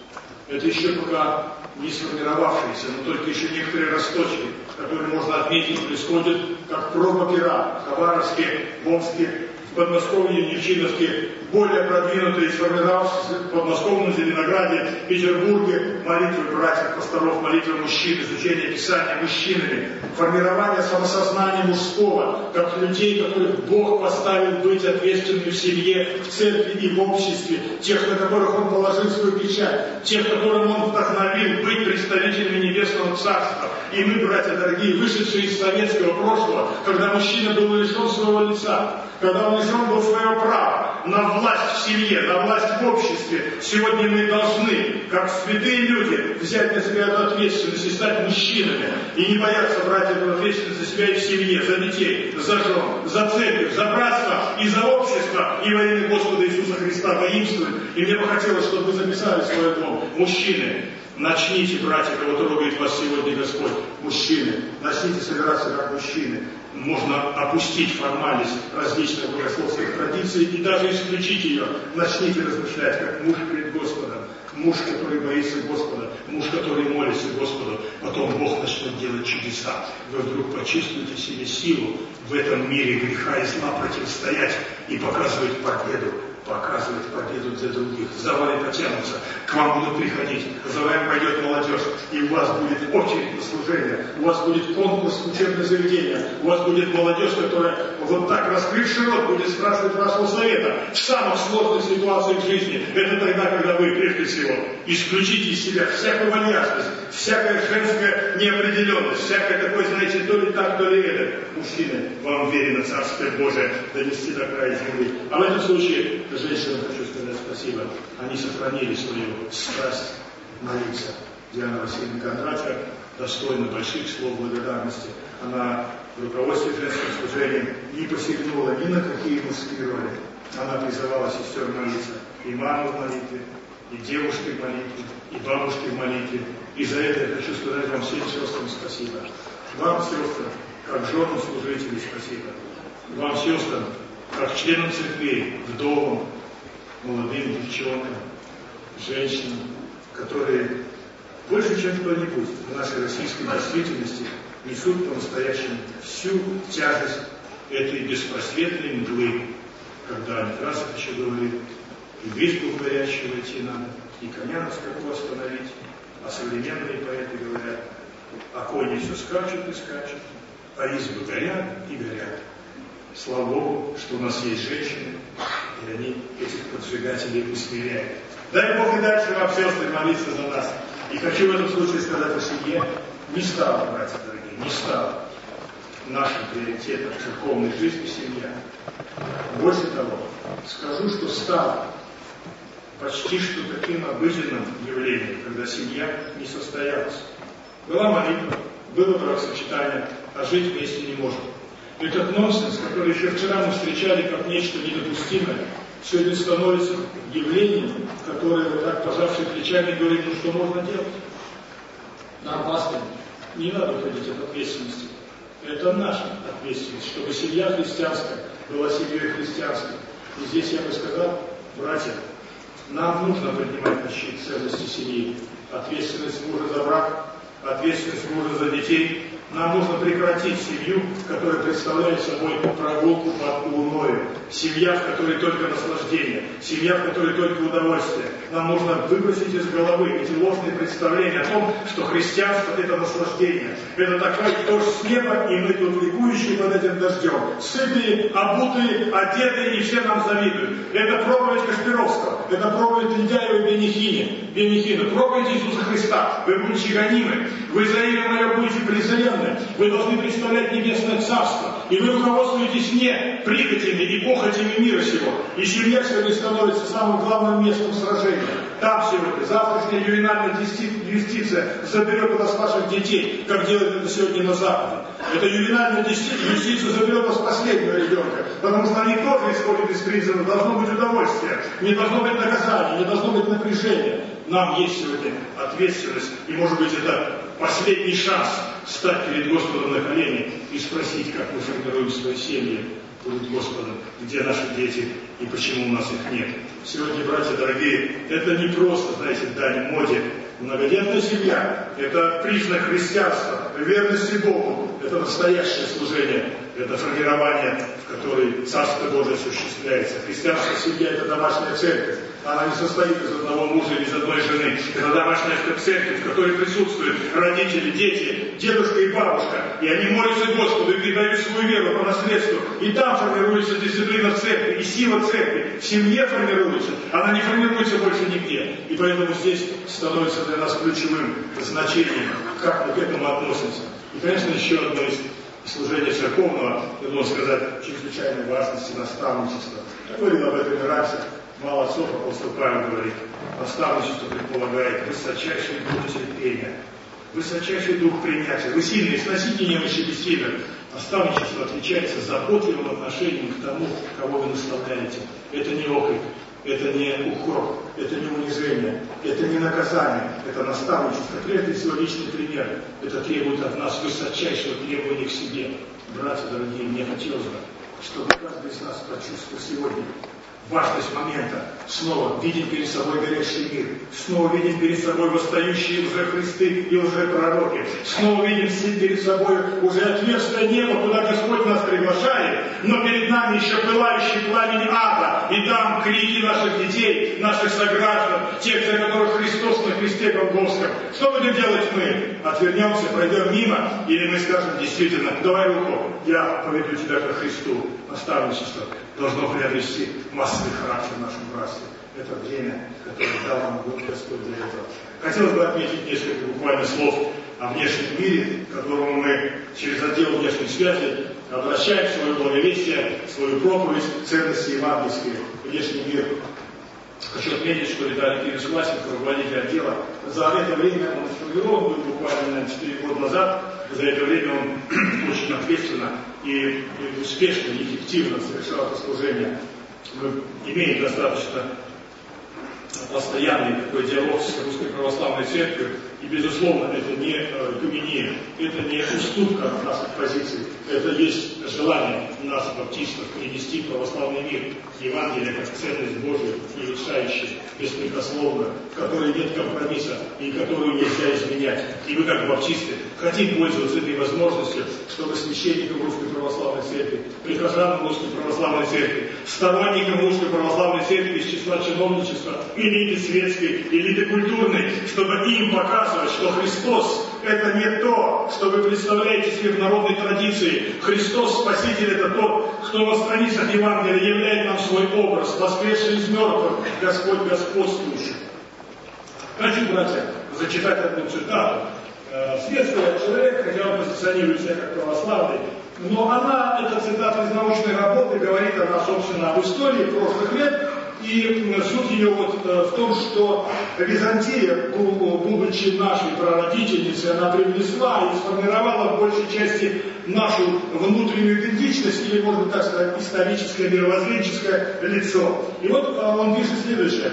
Это еще пока не сформировавшиеся, но только еще некоторые росточки, которые можно отметить, происходят как проба пера в Хабаровске, в Омске, в Подмосковье, Нефчиновске, более продвинутые, сформировавшиеся в Подмосковном Зеленограде, Петербурге, молитвы братьев, пасторов, молитвы мужчин, изучение Писания мужчинами, формирование самосознания мужского, как людей, которых Бог поставил быть ответственными в семье, в церкви и в обществе, тех, на которых Он положил свою печать, тех, которым Он вдохновил быть представителями Небесного Царства. И мы, братья дорогие, вышедшие из советского прошлого, когда мужчина был лишен своего лица, когда он лишен был своего права на власть в семье, на власть в обществе, сегодня мы должны, как святые люди, взять на себя эту ответственность и стать мужчинами, и не бояться брать эту ответственность ответственность за себя и в семье, за детей, за жен, за церковь, за братство и за общество, и во имя Господа Иисуса Христа воинствует. И мне бы хотелось, чтобы вы записали свой дом. Мужчины, начните, братья, кого трогает вас сегодня Господь. Мужчины, начните собираться как мужчины. Можно опустить формальность различных богословских традиций и даже исключить ее. Начните размышлять как муж перед Господом. Муж, который боится Господа, муж, который молится Господу, потом Бог начнет делать чудеса. Вы вдруг почувствуете в себе силу в этом мире греха и зла противостоять и показывать победу для других. За вами потянутся, к вам будут приходить, за вами пойдет молодежь, и у вас будет очередь на служение, у вас будет конкурс в учебное заведение, у вас будет молодежь, которая вот так, раскрывший рот, будет спрашивать вашего совета в самых сложных ситуациях жизни. Это тогда, когда вы, прежде всего, исключите из себя всякую вальяжность, всякая женская неопределенность, всякое такое, знаете, то ли так, то ли это. Мужчины, вам верено Царствие Божие донести до края земли. А в этом случае женщинам хочу сказать спасибо. Они сохранили свою страсть молиться. Диана Васильевна Кондратьева достойна больших слов благодарности. Она в руководстве женским служением не посягнула ни на какие мужские роли. Она призывала сестер молиться. И маму в молитве, и девушки в молитве, и бабушки в молитве. И за это я хочу сказать вам всем сестрам спасибо. Вам, сестрам, как женам служителей, спасибо. Вам, сестрам, как членам церквей, вдовам, молодым девчонкам, женщинам, которые больше, чем кто-нибудь в нашей российской действительности несут по-настоящему всю тяжесть этой беспросветной мглы, когда Некрасов еще говорит, и в избу горячую войти надо, и коня на скаку остановить, а современные поэты говорят, а кони все скачут и скачут, а избы горят и горят. Слава Богу, что у нас есть женщины, и они этих поджигателей усмиряют. Дай Бог и дальше вам, сестры, молиться за нас. И хочу в этом случае сказать о семье. Не стало, братья дорогие, не стало нашим приоритетом церковной жизни семья. Больше того, скажу, что стало почти что таким обыденным явлением, когда семья не состоялась. Была молитва, было бракосочетание, а жить вместе не можем. Этот нонсенс, который еще вчера мы встречали как нечто недопустимое, сегодня становится явлением, которое вот так, пожавшие плечами, говорит, ну что можно делать? Нам, пастырь, не надо уходить от ответственности. Это наша ответственность, чтобы семья христианская была семьей христианской. И здесь я бы сказал, братья, нам нужно поднимать на щит ценности семьи. Ответственность мужа за брак, ответственность мужа за детей. Нам нужно прекратить семью, которая представляет собой прогулку под луною. Семья, в которой только наслаждение. Семья, в которой только удовольствие. Нам нужно выбросить из головы эти ложные представления о том, что христианство – это наслаждение. Это такой дождь с неба, и мы тут ликующие под этим дождем. Сытые, обутые, одетые, и все нам завидуют. Это проповедь Кашпировского. Это проповедь Ледяева и Бенихина. Проповедь Иисуса Христа. Вы будете гонимы. Вы за имя мое будете презрены. Вы должны представлять небесное царство. И вы руководствуетесь не прихотями и похотями мира сего. И семья сегодня становится самым главным местом сражения. Там сегодня завтрашняя ювенальная юстиция заберет у вас ваших детей, как делает это сегодня на Западе. Эта ювенальная юстиция заберет у вас последнего ребенка, потому что они тоже исходят из принципа. Должно быть удовольствие, не должно быть наказания, не должно быть напряжения. Нам есть сегодня ответственность, и может быть это последний шанс встать перед Господом на колени и спросить, как мы формируем свои семьи перед Господом, где наши дети и почему у нас их нет. Сегодня, братья дорогие, это не просто, знаете, дань моде. Многодетная семья – это признак христианства, верности Богу, это настоящее служение, это формирование, в которой Царство Божие осуществляется. Христианская семья – это домашняя церковь. Она не состоит из одного мужа или из одной жены. Это домашняя церковь, в которой присутствуют родители, дети, дедушка и бабушка. И они молятся Господу и передают свою веру по наследству. И там формируется дисциплина в церкви, и сила церкви. В семье формируется. Она не формируется больше нигде. И поэтому здесь становится для нас ключевым значением, как мы к этому относимся. И, конечно, еще одно из служения церковного, я должен сказать, чрезвычайной важности наставничества. Я говорил об этом и раньше. Мало отцов, апостол Павел говорит, наставничество предполагает высочайший дух терпения, высочайший дух принятия. Вы сильные, сносите немощи бессильных. Наставничество отличается заботливым отношением к тому, кого вы наставляете. Это не окрик, это не укор, это не унижение, это не наказание, это наставничество. Прежде всего личный пример. Это требует от нас высочайшего требования к себе. Братья дорогие, мне хотелось бы, чтобы каждый из нас почувствовал сегодня важность момента. Снова видим перед собой горящий мир. Снова видим перед собой восстающие лжехристы и лжепророки. Снова видим перед собой уже отверстие неба, куда Господь нас приглашает. Но перед нами еще пылающий пламень ада. И там крики наших детей, наших сограждан, тех, за которых Христос на кресте Голгофском. Что будем делать мы? Отвернемся, пройдем мимо? Или мы скажем действительно, давай руку, я поведу тебя ко Христу. Наставничество должно приобрести массовый характер в нашем братстве. Это время, которое дал нам Господь для этого. Хотелось бы отметить несколько буквально слов о внешнем мире, к которому мы через отдел внешней связи обращаем свое благовестие, свою проповедь, ценности евангельские. Внешний мир. Хочу отметить, что Виталий Кириллович Власенко, руководитель отдела, за это время, он сформирован был буквально 4 года назад, за это время он очень ответственно и успешно, и эффективно совершал это служение. Мы имеем достаточно постоянный такой диалог с Русской Православной Церковью, и, безусловно, это не гумения, это не уступка от наших позиций, это есть желание нас, баптистов, принести православный мир, Евангелие как ценность Божию, нерешающая, беспрекословно, в которой нет компромисса и которую нельзя изменять. И мы, как баптисты, хотим пользоваться этой возможностью, чтобы священникам Русской Православной Церкви, прихожанам Русской Православной Церкви, сторонникам Русской Православной Церкви из числа чиновничества, элиты светской, элиты культурной, чтобы им показывать, что Христос — это не то, что вы представляете себе в народной традиции. Христос, Спаситель, это тот, кто на страницах Евангелия являет нам свой образ, воскресший из мертвых, Господь господствующий. Хочу, братья, зачитать одну цитату. Светский человек, хотя он позиционирует себя как православный, но эта цитата из научной работы, говорит она, собственно, об истории прошлых лет, и суть ее в том, что Византия, будучи нашей прародительницей, она привнесла и сформировала в большей части нашу внутреннюю идентичность, или, можно так сказать, историческое, мировоззренческое лицо. И он пишет следующее.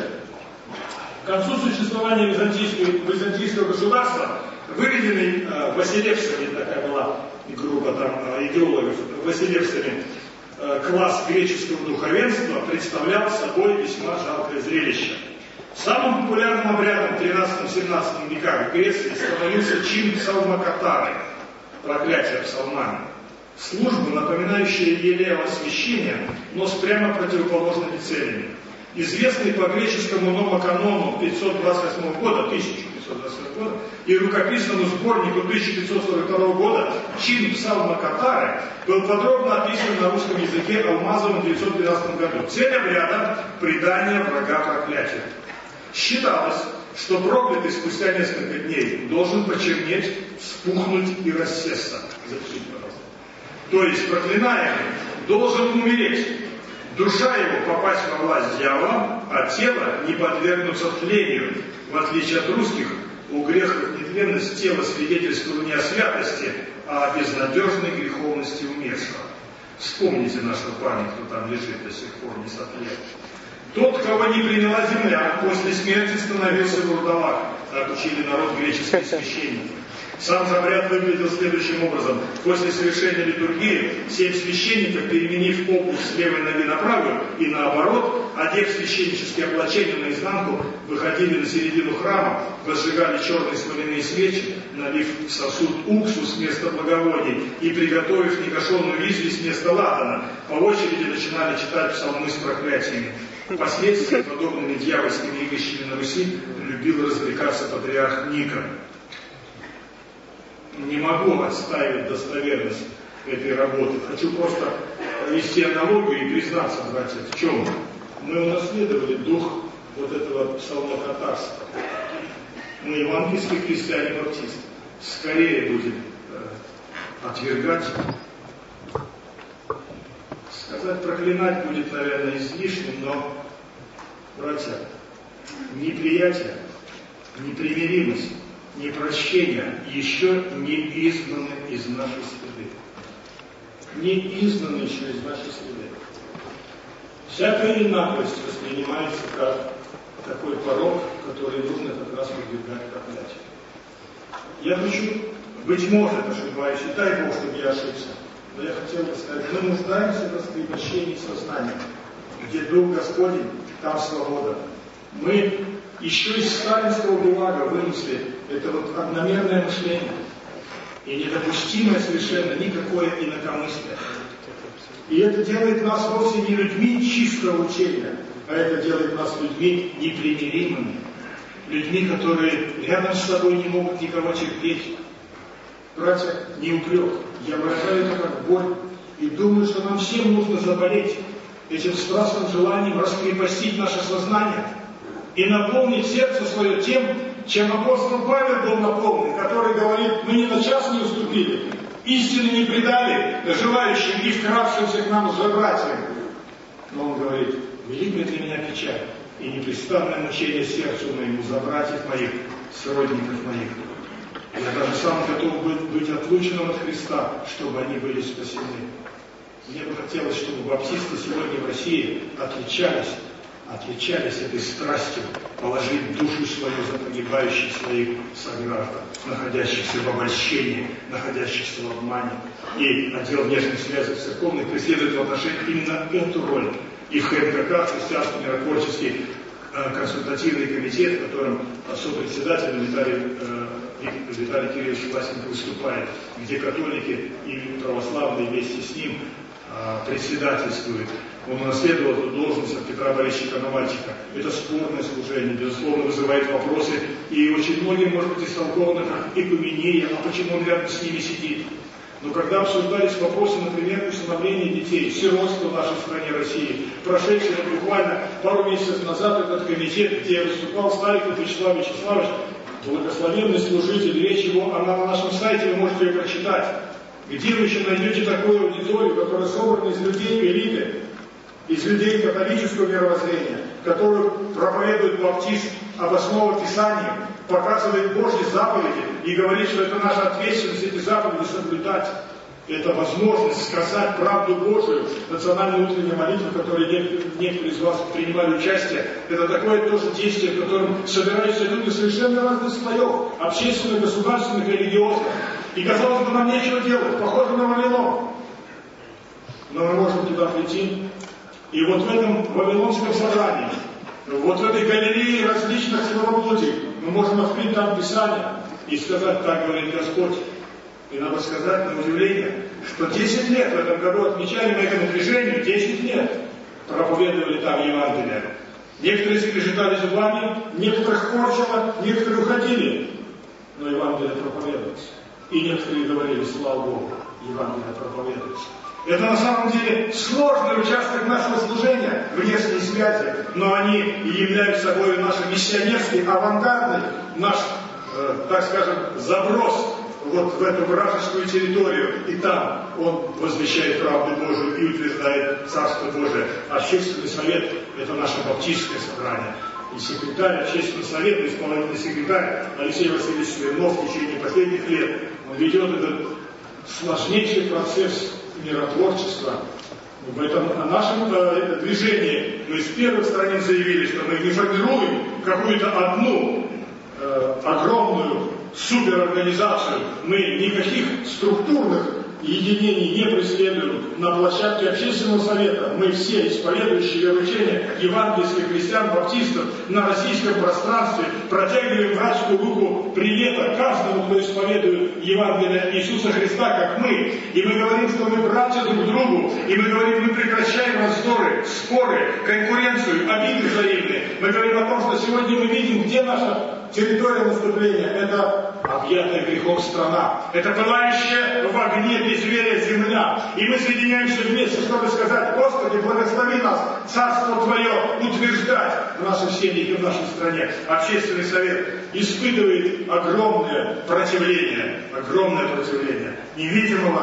К концу существования византийского государства, выведенный Василевсами, такая была группа идеологов, Василевсами, класс греческого духовенства представлял собой весьма жалкое зрелище. Самым популярным обрядом в 13-17 веках в Греции становился чин псалмокатары, проклятие псалмами. Служба, напоминающая елео освящение, но с прямо противоположными целями. Известный по греческому номоканону 528 года, 1528 года, и рукописному сборнику 1542 года чин псалмокатары был подробно описан на русском языке Алмазовым в 1912 году. Цель обряда – предание врага проклятию. Считалось, что проклятый спустя несколько дней должен почернеть, вспухнуть и рассесться. Запишите, пожалуйста. То есть проклинаемый должен умереть. Душа его попасть во власть дьявола, а тело не подвергнуться тлению. В отличие от русских, у грехов нетленность тела свидетельствовала не о святости, а о безнадежной греховности умершего. Вспомните нашего парня, кто там лежит до сих пор, не сотлел. Тот, кого не приняла земля, после смерти становился вурдалак, так учили народ греческие священники. Сам же обряд выглядел следующим образом. После совершения литургии 7 священников, переменив обувь с левой ноги на правую и наоборот, одев священнические облачения наизнанку, выходили на середину храма, возжигали черные смоляные свечи, налив в сосуд уксус вместо благовоний и приготовив некошенную известь вместо ладана, по очереди начинали читать псалмы с проклятиями. Впоследствии, подобными дьявольскими игрищами на Руси, любил развлекаться патриарх Никон. Не могу отстаивать достоверность этой работы. Хочу просто вести аналогию и признаться, братья, в чем мы унаследовали дух этого псалмокатарства. Мы, евангельские христиане-баптисты, скорее будем отвергать. Сказать проклинать будет, наверное, излишним, но, братья, неприятие, непримиримость, ни прощения еще не изгнаны из нашей среды. Не изгнаны еще из нашей среды. Всякая наглость воспринимается как такой порог, который нужно как раз выдвигать проклятие. Я хочу, быть может, ошибаюсь, и дай Бог, чтобы я ошибся, но я хотел бы сказать, мы нуждаемся в раскрепощении сознания. Где Дух Господень, там свобода. Мы еще из сталинского ГУЛАГа вынесли это вот одномерное мышление и недопустимое совершенно никакое инакомыслие. И это делает нас вовсе не людьми чистого учения, а это делает нас людьми непримиримыми, людьми, которые рядом с собой не могут никого терпеть. Братья, не упрек, я выражаю это как боль и думаю, что нам всем нужно заболеть этим страстным желанием раскрепостить наше сознание и наполнить сердце свое тем, чем апостол Павел был наполнен, который говорит, мы ни на час не уступили, истины не предали желающим и вкравшимся к нам лжебратьям. Но он говорит, великая для меня печаль и непрестанное мучение сердцу моему за братьев моих, сродников моих. Я даже сам готов быть отлученным от Христа, чтобы они были спасены. Мне бы хотелось, чтобы баптисты сегодня в России отличались этой страстью положить душу свою за погибающих своих сограждан, находящихся в обольщении, находящихся в обмане. И отдел внешних связей церковных преследует в отношении именно эту роль. И в ХНКК, Христианский миротворческий консультативный комитет, в котором сопредседатель Виталий Кириллович Власенко выступает, где католики и православные вместе с ним председательствуют. Он унаследовал эту должность от Петра Борисовича Коновальчика. Это спорное служение, безусловно, вызывает вопросы, и очень многим может быть истолковано как экумения, а почему он рядом с ними сидит. Но когда обсуждались вопросы, например, усыновления детей, сиротства в нашей стране России, прошедшего буквально пару месяцев назад этот комитет, где выступал Стариков Вячеслав Вячеславович, благословенный служитель, речь его, она на нашем сайте, вы можете ее прочитать. Где вы еще найдете такую аудиторию, которая собрана из людей элиты, из людей католического мировоззрения, которую проповедует баптист, обосновывает Писанием, показывает Божьи заповеди и говорит, что это наша ответственность эти заповеди соблюдать. Это возможность сказать правду Божию. Национальная утренняя молитва, в которой некоторые из вас принимали участие, это такое тоже действие, в котором собираются люди совершенно разных слоев, общественных, государственных, религиозных. И, казалось бы, нам нечего делать, похоже на Вавилон. Но мы можем туда прийти. И вот в этом Вавилонском собрании, вот в этой галерее различных словоблудий, мы можем открыть там Писание и сказать, так говорит Господь. И надо сказать, на удивление, что 10 лет в этом году отмечали мы этому движению, 10 лет проповедовали там Евангелие. Некоторые скрежетали зубами, некоторых корчило, некоторые уходили. Но Евангелие проповедуется. И некоторые говорили, слава Богу, Евангелие проповедуется. Это на самом деле сложный участок нашего служения, внешней связи, но они являются собой наш миссионерский, авангардный, наш, так скажем, заброс вот в эту вражескую территорию. И там он возвещает правду Божию и утверждает Царство Божие. Общественный совет – это наше баптистское собрание. И секретарь общественного совета, исполнительный секретарь Алексей Васильевич Смирнов в течение последних лет, он ведет этот сложнейший процесс миротворчества. В этом нашем движении мы с первых страниц заявили, что мы не формируем какую-то одну огромную суперорганизацию. Мы никаких структурных единений не преследуем. На площадке общественного совета мы все исповедующие вероучения евангельских христиан, баптистов на российском пространстве протягиваем братскую руку привета каждому, кто исповедует Евангелие Иисуса Христа, как мы. И мы говорим, что мы братья друг другу. И мы говорим, мы прекращаем раздоры, споры, конкуренцию, обиды взаимные. Мы говорим о том, что сегодня мы видим, где наша территория наступления. Это объятая грехом страна. Это пылающая в огне безверия земля. И мы соединяемся вместе, чтобы сказать, Господи, благослови нас, Царство Твое утверждать в наших семьях и в нашей стране. Общественный совет испытывает огромное противление невидимого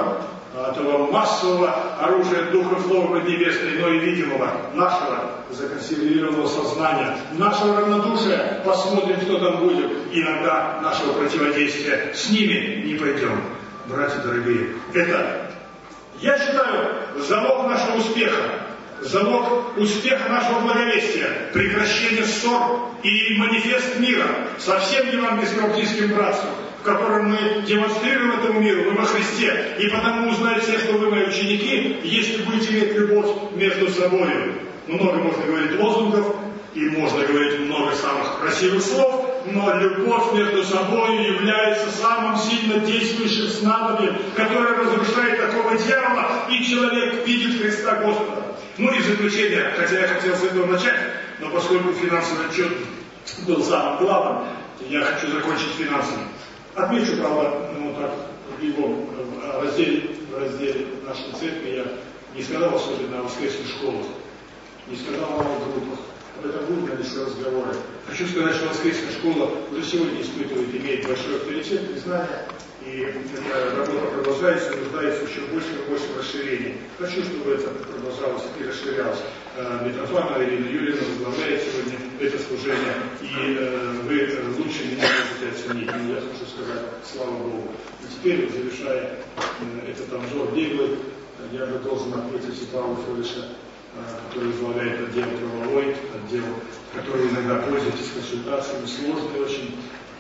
этого массового оружия духа злого поднебесной, но и видимого, нашего законсервированного сознания, нашего равнодушия, посмотрим, что там будет, иногда нашего противодействия с ними не пойдем. Братья дорогие, это, я считаю, залог нашего успеха, залог успеха нашего благовестия, прекращение ссор и манифест мира со всем евангельским баптистским братством, в котором мы демонстрируем этому миру, вы во Христе, и потому узнаете все, что вы мои ученики, если будете иметь любовь между собой. Много можно говорить лозунгов, и можно говорить много самых красивых слов, но любовь между собой является самым сильно действующим снадобьем, которое разрушает такого дьявола, и человек видит Христа Господа. Ну и в заключение, хотя я хотел с этого начать, но поскольку финансовый отчет был самым главным, я хочу закончить финансами. Отмечу, правда, так, в его разделе нашей церкви я не сказал особенно о воскресных школах, не сказал о малых группах. Об этом будут, конечно, разговоры. Хочу сказать, что воскресная школа уже сегодня испытывает, имеет большой авторитет, признание, и эта работа продолжается, нуждается еще больше и больше расширения. Хочу, чтобы это продолжалось и расширялось. Митрофанова Ирина Юрьевна возглавляет сегодня это служение, и вы лучше меня можете оценить. И я хочу сказать, слава Богу. И теперь, завершая этот обзор беглый, я бы должен отметить и Павла Федоровича, который возглавляет отдел правовой, отдел, который иногда пользуетесь консультациями, сложный очень,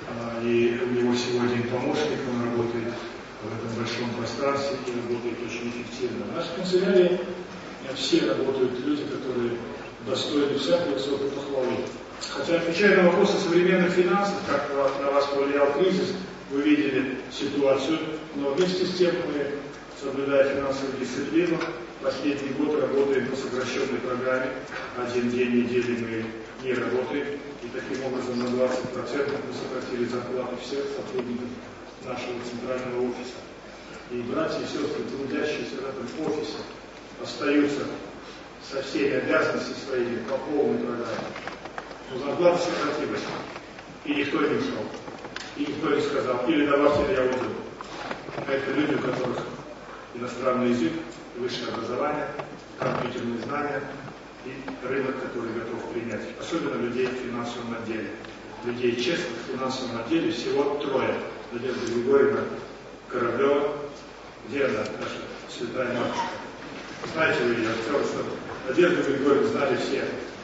и у него всего один помощник, он работает в этом большом пространстве и работает очень эффективно. В нашей канцелярии все работают люди, которые достойны всякой высокой похвалы. Хотя, отвечая на вопросы современных финансов, как на вас повлиял кризис, вы видели ситуацию, но вместе с тем мы, соблюдая финансовую дисциплину, последний год работаем по сокращенной программе. Один день недели мы не работаем. И таким образом на 20% мы сократили зарплату всех сотрудников нашего центрального офиса. И братья и сестры, трудящиеся в этом офисе, остаются со всеми обязанностями своими по полной программе. Но зарплата сократилась. И никто не ушел. И никто не сказал, или давайте я уйду. А это люди, у которых иностранный язык, высшее образование, компьютерные знания и рынок, который готов принять. Особенно людей в финансовом отделе. Людей честных в финансовом отделе всего 3. Надежда Григорьевна Кораблева, где она, наша святая матушка? Знаете вы ее, актер, что Надежду Григорьевну знали все.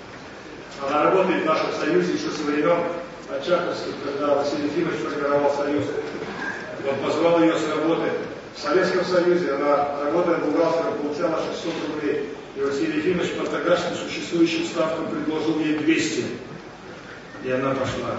Она работает в нашем союзе еще со времен Очаковских, когда Василий Ефимович формировал союз. Он позвал ее с работы. В Советском Союзе она, работая бухгалтером, получала 600 рублей. И Василий Ефимович по тогдашним существующим ставкам предложил ей 200. И она пошла.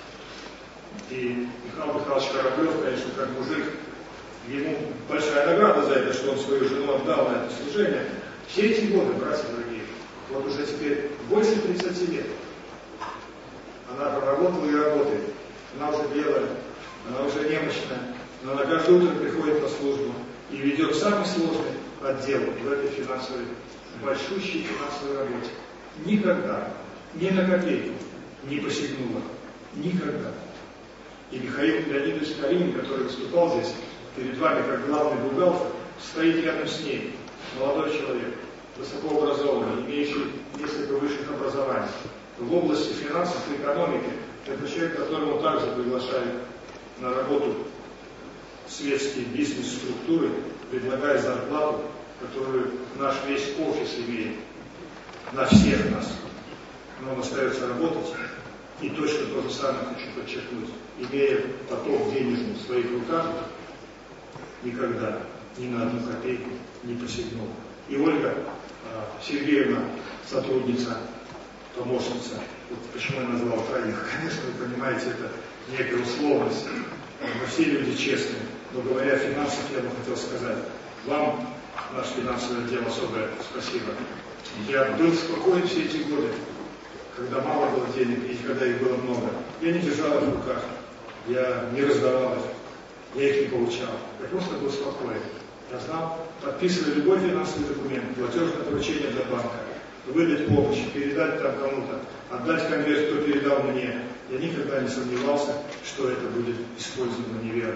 И Михаил Михайлович Кораблев, конечно, как мужик, ему большая награда за это, что он свою жену отдал на это служение. Все эти годы, братья дорогие, вот уже теперь больше 30 лет, она проработала и работает. Она уже белая, она уже немощная, но она каждое утро приходит на службу и ведет самый сложный отдел в этой финансовой, большущей финансовой работе. Никогда, ни на копейку не посягнула. Никогда. И Михаил Леонидович Калинин, который выступал здесь перед вами как главный бухгалтер, стоит рядом с ней. Молодой человек, высокообразованный, имеющий несколько высших образований. В области финансов и экономики это человек, которому также приглашают на работу светские бизнес-структуры, предлагая зарплату, которую наш весь офис имеет на всех нас. Но он остается работать. И точно то же самое хочу подчеркнуть. Имея поток денежный в своих руках, никогда ни на одну копейку не посягнул. И Ольга Сергеевна, сотрудница, помощница, вот почему я назвал троих, конечно, вы понимаете, это некая условность. Мы все люди честные. Но говоря о финансах, я бы хотел сказать, вам, наш финансовый отдел, особое спасибо. Я был спокоен все эти годы, когда мало было денег и когда их было много. Я не держал их в руках, я не раздавал их, я их не получал. Я просто был спокоен. Я знал, подписывая любой финансовый документ, платежное поручение для банка, выдать помощь, передать там кому-то, отдать конверт, кто передал мне. Я никогда не сомневался, что это будет использовано неверно.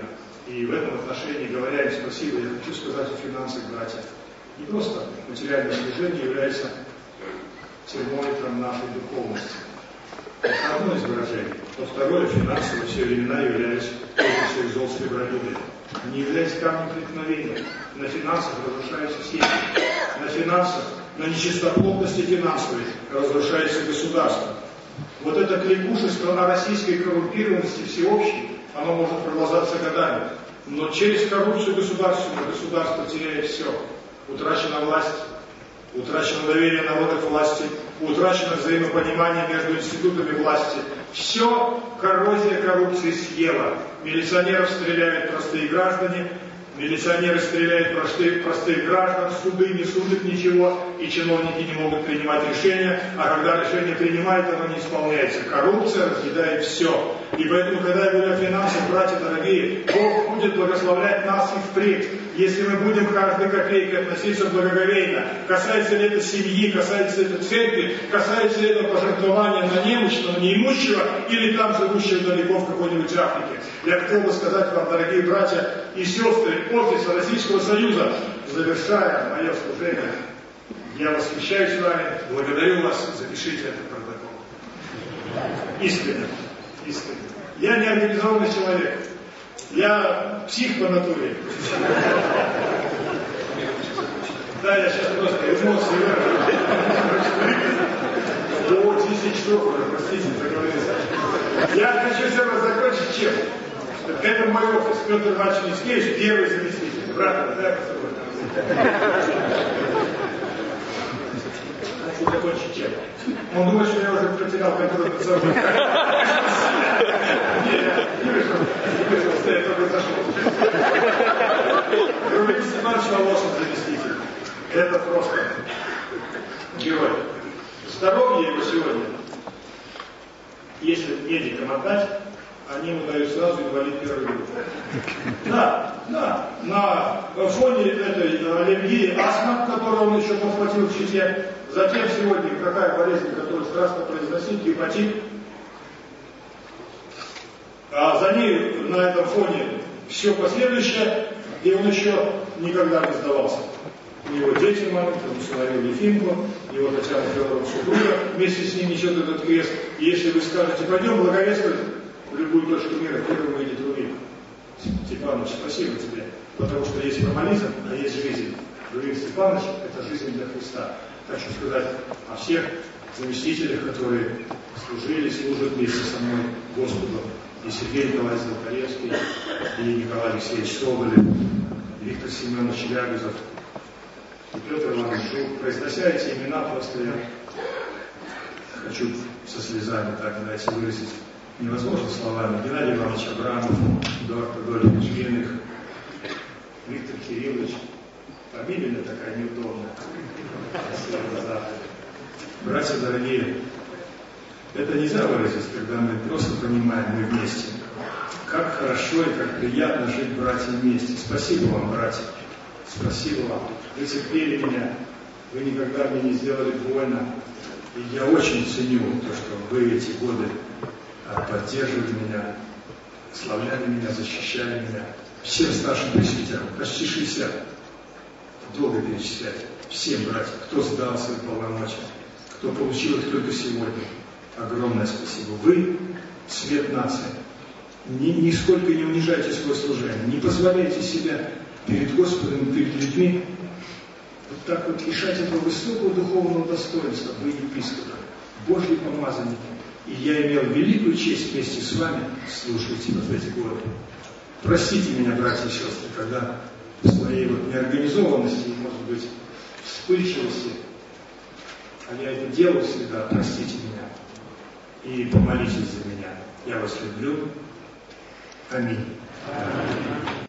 И в этом отношении, говоря им спасибо, я хочу сказать о финансах, братья. Не просто материальное служение является термометром нашей духовности. Это одно из выражений. Но второе, финансовые все времена являлись описью зол сребролюбия. Они являются камнем преткновения. На финансах разрушаются семьи. На финансах, на нечистоплотности финансовой разрушается государство. Вот это кликушество о российской коррумпированности всеобщей, оно может продолжаться годами. Но через коррупцию государственную государство теряет все. Утрачена власть, утрачено доверие народа к власти, утрачено взаимопонимание между институтами власти. Все коррозия коррупции съела. Милиционеров стреляют простые граждане, милиционеры стреляют простых граждан, суды не судят ничего, и чиновники не могут принимать решения, а когда решение принимают, оно не исполняется. Коррупция разъедает все. И поэтому, когда я говорю о финансах, братья дорогие, Бог будет благословлять нас и впредь, если мы будем к каждой копейке относиться благоговейно. Касается ли это семьи, касается ли это церкви, касается ли это пожертвования на немощного, неимущего или там живущего далеко в какой-нибудь Африке. Я хотел бы сказать вам, дорогие братья и сестры, офиса Российского Союза, завершая мое служение, я восхищаюсь вами, благодарю вас, запишите этот протокол. Искренне. Я не организованный человек. Я псих по натуре. Да, я сейчас просто эмоции до 10 часов уже, простите, заговорился. Я хочу все равно закончить чем? Это мой офис, Петр Иванович Мицкевич, первый заместитель. Брат, да, хочу закончить чем? Он думает, что я уже потерял контроль над собой. Не вышел, я только зашел. Рубин Степанович Волошин, заместитель. Это просто герой. Здоровье его сегодня, если медикам отдать, они ему дают сразу инвалид первой группы. Да, на фоне этой аллергии астма, которую он еще подхватил в Чите, затем сегодня какая болезнь, которую страшно произносить, гепатит. А за ней на этом фоне все последующее, и он еще никогда не сдавался. У него дети маленькие, он установил Ефимку, его Татьяна Федоровна супруга, вместе с ним несет этот крест. И если вы скажете, пойдем благовествовать в любую точку мира, первым выйдет Рувин. Степанович, спасибо тебе, потому что есть формализм, а есть жизнь. Рувин Степанович – это жизнь для Христа. Хочу сказать о всех заместителях, которые служили, служат вместе со мной Господу. И Сергей Николаевич Золотаревский, и Николай Алексеевич Соболев, Виктор Семенович Лягузов, и Петр Иванович Жук. Произнося эти имена, просто я хочу со слезами так, знаете, выразить невозможно словами. Геннадий Иванович Абрамов, Эдуард Адольфович Винных, Виктор Кириллович. Фамилия такая неудобная. Братья дорогие, это нельзя выразить, когда мы просто понимаем, мы вместе. Как хорошо и как приятно жить, братья, вместе. Спасибо вам, братья. Спасибо вам. Вы терпели меня. Вы никогда мне не сделали больно. И я очень ценю то, что вы эти годы поддерживали меня, славляли меня, защищали меня. Всем старшим пресвитерам, почти 60. Долго перечислять. Всем братьям, кто сдал свои полномочия, кто получил их только сегодня. Огромное спасибо. Вы цвет нации. Нисколько не унижайте свое служение. Не позволяйте себя перед Господом, перед людьми вот так вот лишать этого высокого духовного достоинства. Вы епископы, Божьи помазанники. И я имел великую честь вместе с вами слушать вот эти годы. Простите меня, братья и сестры, когда в своей вот неорганизованности, может быть, вспыльчивости, а я это делал всегда, простите меня. И помолитесь за меня. Я вас люблю. Аминь.